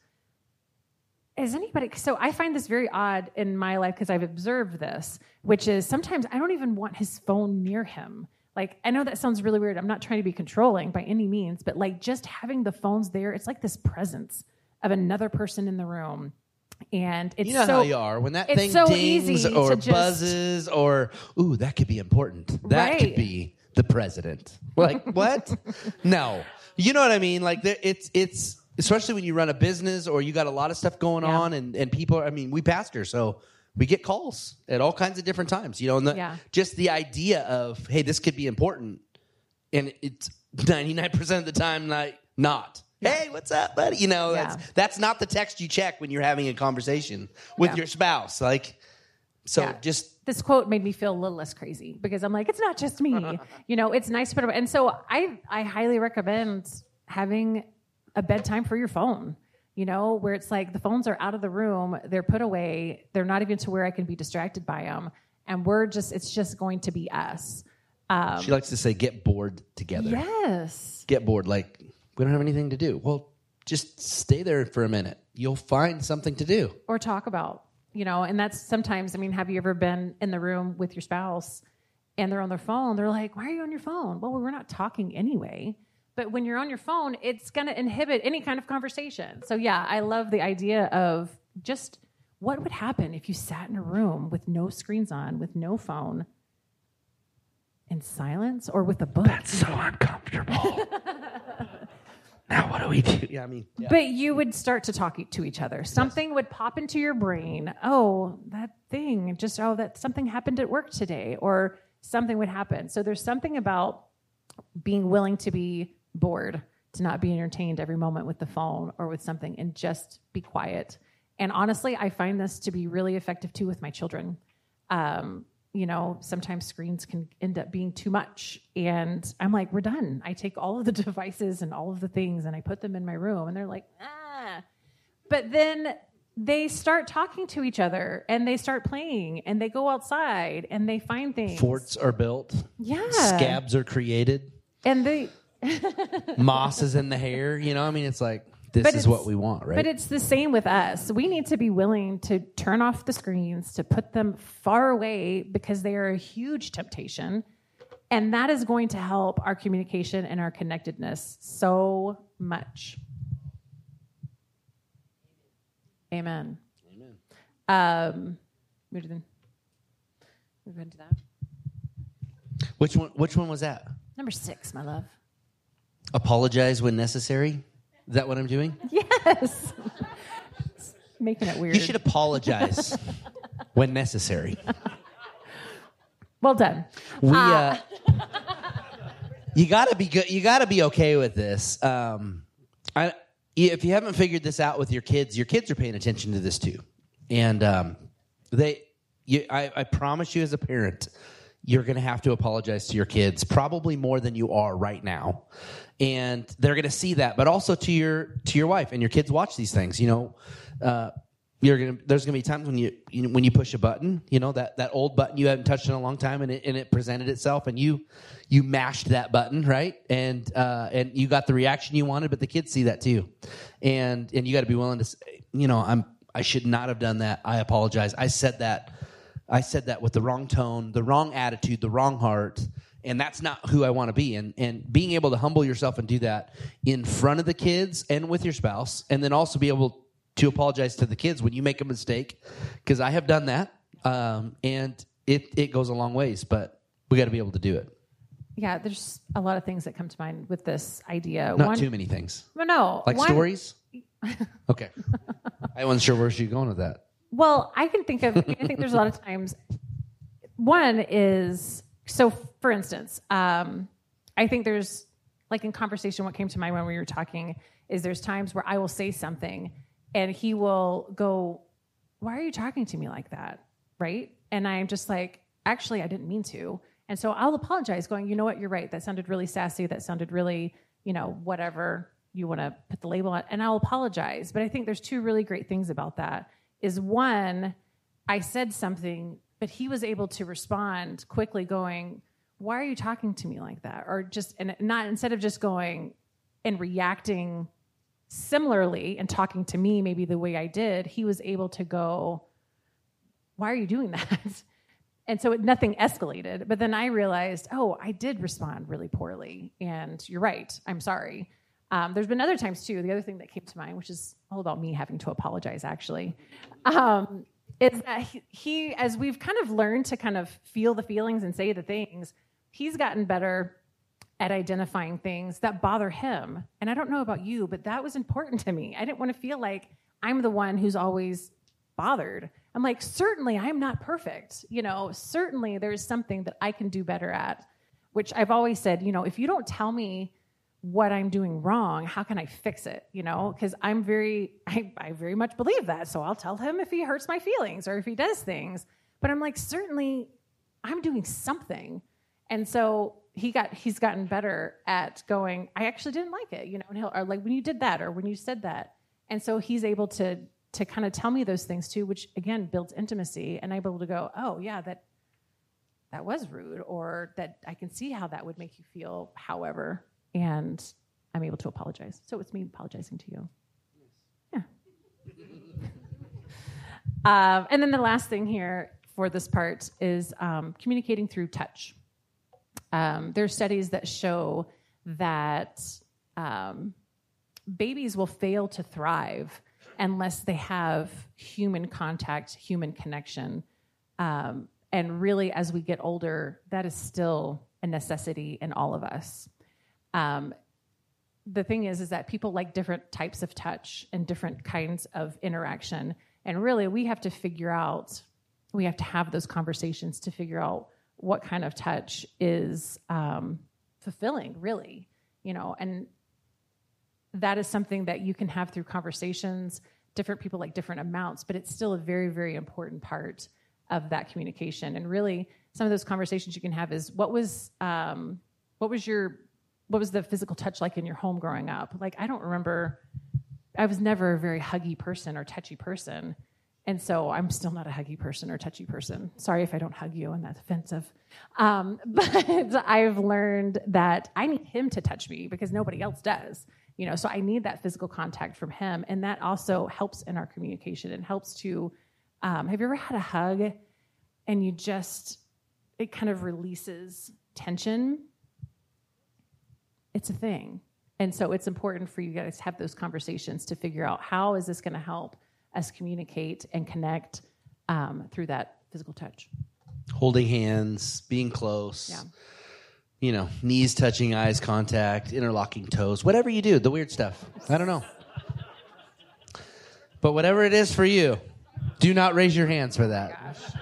Is anybody, so I find this very odd in my life because I've observed this, which is sometimes I don't even want his phone near him. Like, I know that sounds really weird. I'm not trying to be controlling by any means, but like just having the phones there, it's like this presence of another person in the room. And it's
You know
so,
how you are. When that
it's
thing
so
dings
easy
or
to just-
buzzes or, ooh, that could be important. That
Right.
could be the president. Like, what? No. You know what I mean? Like, there, it's, it's, especially when you run a business or you got a lot of stuff going
Yeah.
on and, and people, I mean, we pastor, so we get calls at all kinds of different times, you know, and the,
Yeah.
just the idea of, hey, this could be important. And it's ninety-nine percent of the time like not.
Yeah.
Hey, what's up, buddy? You know,
Yeah.
that's that's not the text you check when you're having a conversation with
Yeah.
your spouse. Like, so
Yeah.
just
this quote made me feel a little less crazy because I'm like, it's not just me. You know, it's nice to put it. And so I, I highly recommend having a bedtime for your phone, you know, where it's like the phones are out of the room, they're put away, they're not even to where I can be distracted by them. And we're just, it's just going to be us. Um,
she likes to say, get bored together.
yes.
Get bored. Like, we don't have anything to do. Well, just stay there for a minute. You'll find something to do.
Or talk about, you know, and that's sometimes, I mean, have you ever been in the room with your spouse and they're on their phone? They're like, why are you on your phone? Well, we're not talking anyway. But when you're on your phone, it's going to inhibit any kind of conversation. So yeah, I love the idea of just what would happen if you sat in a room with no screens on, with no phone, in silence, or with a book.
That's so uncomfortable. Now what do we do? Yeah, I mean, yeah.
But you would start to talk to each other. Something yes. would pop into your brain. Oh, that thing. Just, oh, that something happened at work today. Or something would happen. So there's something about being willing to be bored, to not be entertained every moment with the phone or with something, and just be quiet. And honestly, I find this to be really effective too with my children. Um, you know, sometimes screens can end up being too much. And I'm like, we're done. I take all of the devices and all of the things and I put them in my room. And they're like, ah. But then they start talking to each other and they start playing and they go outside and they find things.
Forts are built.
Yeah.
Scabs are created.
And they...
Moss is in the hair. You know, I mean, it's like, this
But
is what we want, right?
But it's the same with us. We need to be willing to turn off the screens, to put them far away because they are a huge temptation. And that is going to help our communication and our connectedness so much. Amen.
Amen.
Um, move to move into that.
Which one? Which one was that?
Number six, my love.
Apologize when necessary. Is that what I'm doing?
Yes. Making it weird.
You should apologize when necessary.
Well done.
We, uh,
uh,
you gotta be good. You gotta be okay with this. Um, I, if you haven't figured this out with your kids, your kids are paying attention to this too, and um, they. You, I, I promise you, as a parent, you're going to have to apologize to your kids, probably more than you are right now. And they're going to see that, but also to your to your wife. And your kids watch these things. You know, uh, You're gonna. There's gonna be times when you, you when you push a button, you know that, that old button you haven't touched in a long time, and it and it presented itself, and you you mashed that button, right? And uh, and you got the reaction you wanted, but the kids see that too, and and you got to be willing to say, you know, I'm I should not have done that. I apologize. I said that. I said that with the wrong tone, the wrong attitude, the wrong heart, and that's not who I want to be. And and being able to humble yourself and do that in front of the kids and with your spouse, and then also be able to apologize to the kids when you make a mistake, because I have done that, um, and it, it goes a long ways, but we got to be able to do it.
Yeah, there's a lot of things that come to mind with this idea.
Not
one,
too many things.
No, no.
Like
one,
stories? Okay. I wasn't sure where she was going with that.
Well, I can think of, I think there's a lot of times. One is, so for instance, um, I think there's, like in conversation, what came to mind when we were talking is there's times where I will say something and he will go, why are you talking to me like that? Right? And I'm just like, actually, I didn't mean to. And so I'll apologize going, you know what? You're right. That sounded really sassy. That sounded really, you know, whatever you want to put the label on. And I'll apologize. But I think there's two really great things about that is one, I said something, but he was able to respond quickly going, why are you talking to me like that? Or just, and not, instead of just going and reacting similarly and talking to me maybe the way I did, he was able to go, why are you doing that? And so it, nothing escalated. But then I realized, oh, I did respond really poorly. And you're right. I'm sorry. Um, there's been other times, too. The other thing that came to mind, which is all about me having to apologize, actually, um, is that he, he, as we've kind of learned to kind of feel the feelings and say the things, he's gotten better at identifying things that bother him. And I don't know about you, but that was important to me. I didn't want to feel like I'm the one who's always bothered. I'm like, certainly I'm not perfect. You know, certainly there's something that I can do better at, which I've always said, you know, if you don't tell me what I'm doing wrong, how can I fix it? You know, because I'm very, I, I very much believe that. So I'll tell him if he hurts my feelings or if he does things. But I'm like, certainly I'm doing something. And so he got, he's gotten better at going, I actually didn't like it, you know, and he'll, or like when you did that, or when you said that. And so he's able to, to kind of tell me those things too, which again, builds intimacy. And I'm able to go, oh yeah, that, that was rude, or that I can see how that would make you feel, however, and I'm able to apologize. So it's me apologizing to you. Yeah. um, and then the last thing here for this part is um, communicating through touch. Um, there are studies that show that um, babies will fail to thrive unless they have human contact, human connection. Um, and really, as we get older, that is still a necessity in all of us. Um, the thing is, is that people like different types of touch and different kinds of interaction. And really, we have to figure out, we have to have those conversations to figure out what kind of touch is um, fulfilling, really, you know, and that is something that you can have through conversations. Different people like different amounts, but it's still a very, very important part of that communication. And really, some of those conversations you can have is, what was, um, what was your, what was the physical touch like in your home growing up? Like, I don't remember, I was never a very huggy person or touchy person. And so I'm still not a huggy person or touchy person. Sorry if I don't hug you and that's offensive. Um, but I've learned that I need him to touch me because nobody else does. You know, so I need that physical contact from him. And that also helps in our communication and helps to, um, have you ever had a hug and you just, it kind of releases tension? It's a thing. And so it's important for you guys to have those conversations to figure out how is this going to help us communicate and connect um, through that physical touch.
Holding hands, being close,
yeah.
you know, knees touching, eyes contact, interlocking toes, whatever you do, the weird stuff. I don't know. But whatever it is for you, do not raise your hands for that.
Gosh.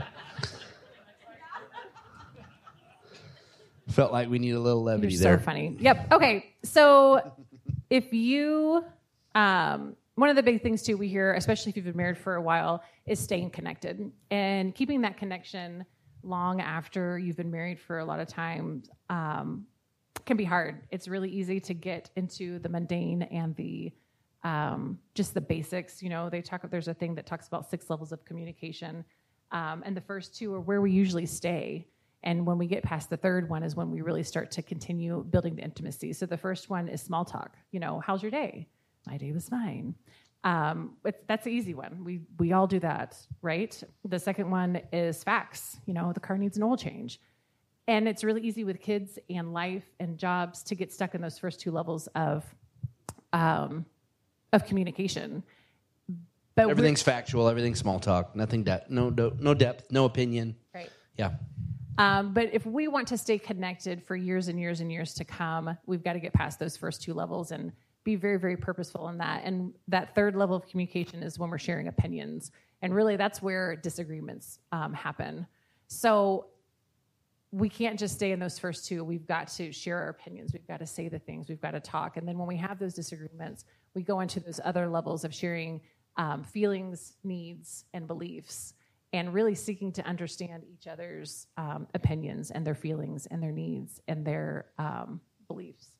Felt like we need a little levity
You're
there.
so funny. Yep. Okay. So if you, um, one of the big things too we hear, especially if you've been married for a while, is staying connected and keeping that connection long after you've been married for a lot of time um, can be hard. It's really easy to get into the mundane and the um, just the basics. You know, they talk. There's a thing that talks about six levels of communication, um, and the first two are where we usually stay. And when we get past the third one is when we really start to continue building the intimacy. So the first one is small talk. You know, how's your day? My day was fine. Um, it's, that's the easy one. We we all do that, right? The second one is facts. You know, the car needs an oil change. And it's really easy with kids and life and jobs to get stuck in those first two levels of um, of communication. But
everything's factual, everything's small talk, nothing depth, no, no no depth, no opinion.
Right.
Yeah.
Um, but if we want to stay connected for years and years and years to come, we've got to get past those first two levels and be very, very purposeful in that. And that third level of communication is when we're sharing opinions. And really, that's where disagreements um, happen. So we can't just stay in those first two. We've got to share our opinions. We've got to say the things. We've got to talk. And then when we have those disagreements, we go into those other levels of sharing um, feelings, needs, and beliefs, and really seeking to understand each other's um, opinions and their feelings and their needs and their um, beliefs.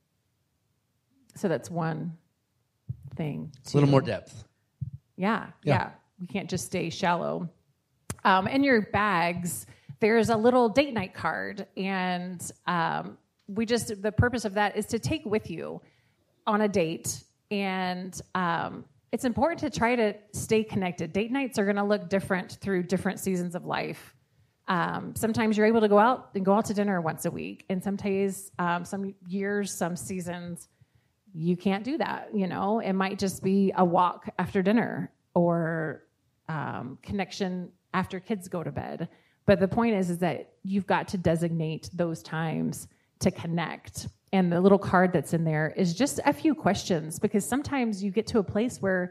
So that's one thing.
A little more depth.
Yeah,
yeah,
yeah. We can't just stay shallow. Um, in your bags, there's a little date night card, and um, we just the purpose of that is to take with you on a date, and um, it's important to try to stay connected. Date nights are going to look different through different seasons of life. Um, sometimes you're able to go out and go out to dinner once a week, and sometimes, um, some years, some seasons, you can't do that. You know, it might just be a walk after dinner or um, connection after kids go to bed. But the point is, is that you've got to designate those times to connect. And the little card that's in there is just a few questions, because sometimes you get to a place where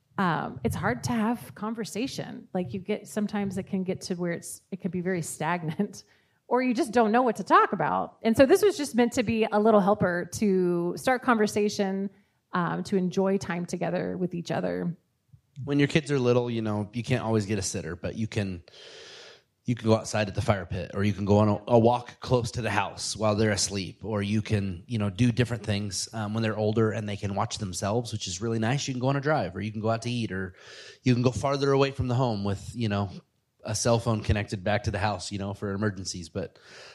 um, it's hard to have conversation. Like you get, sometimes it can get to where it's, it can be very stagnant, or you just don't know what to talk about. And so this was just meant to be a little helper to start conversation, um, to enjoy time together with each other.
When your kids are little, you know, you can't always get a sitter, but you can... You can go outside at the fire pit, or you can go on a, a walk close to the house while they're asleep, or you can, you know, do different things um, when they're older and they can watch themselves, which is really nice. You can go on a drive, or you can go out to eat, or you can go farther away from the home with, you know, a cell phone connected back to the house, you know, for emergencies. But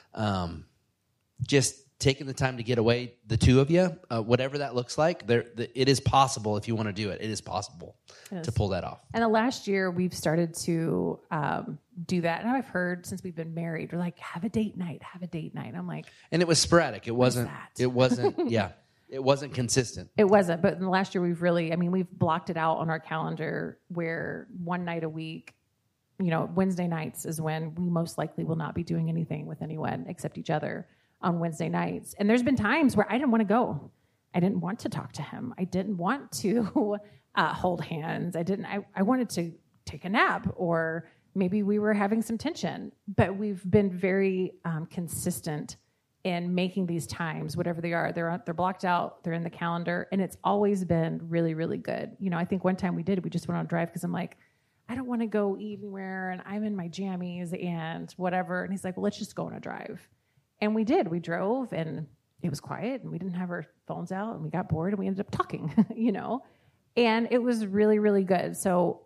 um, just taking the time to get away, the two of you, uh, whatever that looks like, there, the, it is possible if you want to do it. It is possible
Yes.
to pull that off.
And the last year we've started to um, do that. And I've heard since we've been married, we're like, have a date night, have a date night. I'm like,
and it was sporadic. It wasn't,
that?
it wasn't, yeah, it wasn't consistent.
It wasn't. But in the last year we've really, I mean, we've blocked it out on our calendar where one night a week, you know, Wednesday nights is when we most likely will not be doing anything with anyone except each other on Wednesday nights. And there's been times where I didn't want to go. I didn't want to talk to him. I didn't want to uh, hold hands. I didn't, I, I wanted to take a nap, or maybe we were having some tension, but we've been very um, consistent in making these times, whatever they are. They're, they're blocked out, they're in the calendar, and it's always been really, really good. You know, I think one time we did, we just went on a drive because I'm like, I don't want to go anywhere, and I'm in my jammies and whatever. And he's like, well, let's just go on a drive. And we did. We drove, and it was quiet, and we didn't have our phones out, and we got bored, and we ended up talking, you know, and it was really, really good. So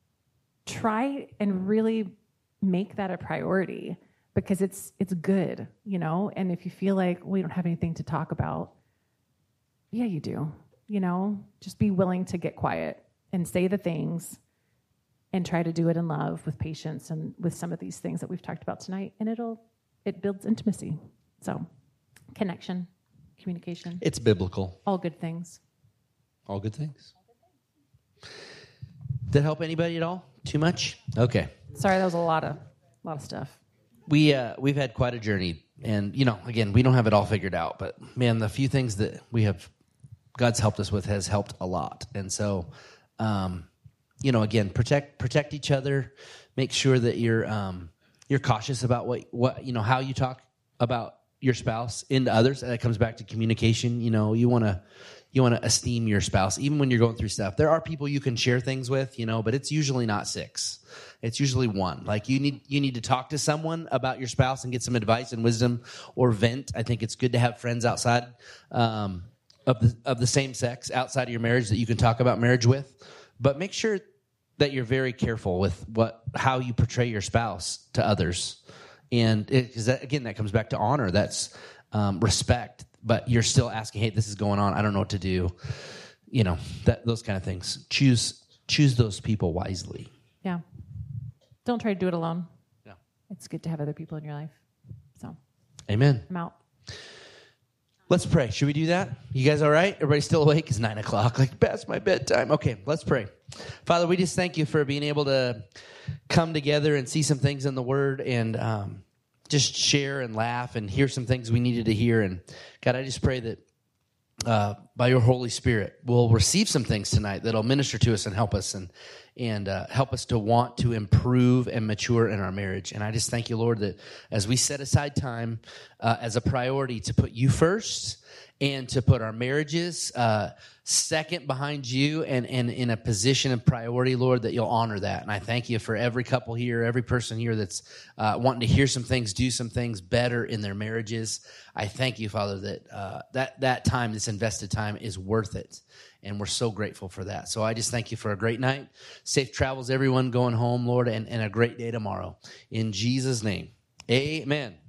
try and really make that a priority, because it's it's good, you know. And if you feel like we don't have anything to talk about, yeah, you do, you know. Just be willing to get quiet and say the things, and try to do it in love, with patience, and with some of these things that we've talked about tonight, and it'll it builds intimacy. So connection, communication.
It's biblical.
All good things.
All good things. Did that help anybody at all? Too much? Okay.
Sorry, that was a lot of a lot of stuff.
We uh, we've had quite a journey, and you know, again, we don't have it all figured out, but man, the few things that we have, God's helped us with, has helped a lot. And so, um, you know, again, protect protect each other. Make sure that you're um, you're cautious about what what you know how you talk about your spouse into others. And that comes back to communication. You know, you want to. You want to esteem your spouse, even when you're going through stuff. There are people you can share things with, you know, but it's usually not six. It's usually one. Like you need you need to talk to someone about your spouse and get some advice and wisdom, or vent. I think it's good to have friends outside um, of the of the same sex outside of your marriage that you can talk about marriage with, but make sure that you're very careful with what how you portray your spouse to others, and because again that comes back to honor. That's um, respect, but you're still asking, hey, this is going on. I don't know what to do. You know, that those kind of things. Choose choose those people wisely.
Yeah. Don't try to do it alone.
Yeah.
It's good to have other people in your life. So,
amen.
I'm out.
Let's pray. Should we do that? You guys all right? Everybody still awake? It's nine o'clock. Like, past my bedtime. Okay, let's pray. Father, we just thank you for being able to come together and see some things in the Word and um, just share and laugh and hear some things we needed to hear. And God, I just pray that uh, by your Holy Spirit, we'll receive some things tonight that'll minister to us and help us and and uh, help us to want to improve and mature in our marriage. And I just thank you, Lord, that as we set aside time uh, as a priority to put you first and to put our marriages uh, second behind you and, and in a position of priority, Lord, that you'll honor that. And I thank you for every couple here, every person here that's uh, wanting to hear some things, do some things better in their marriages. I thank you, Father, that uh, that, that time, this invested time, is worth it. And we're so grateful for that. So I just thank you for a great night. Safe travels, everyone going home, Lord, and, and a great day tomorrow. In Jesus' name, amen.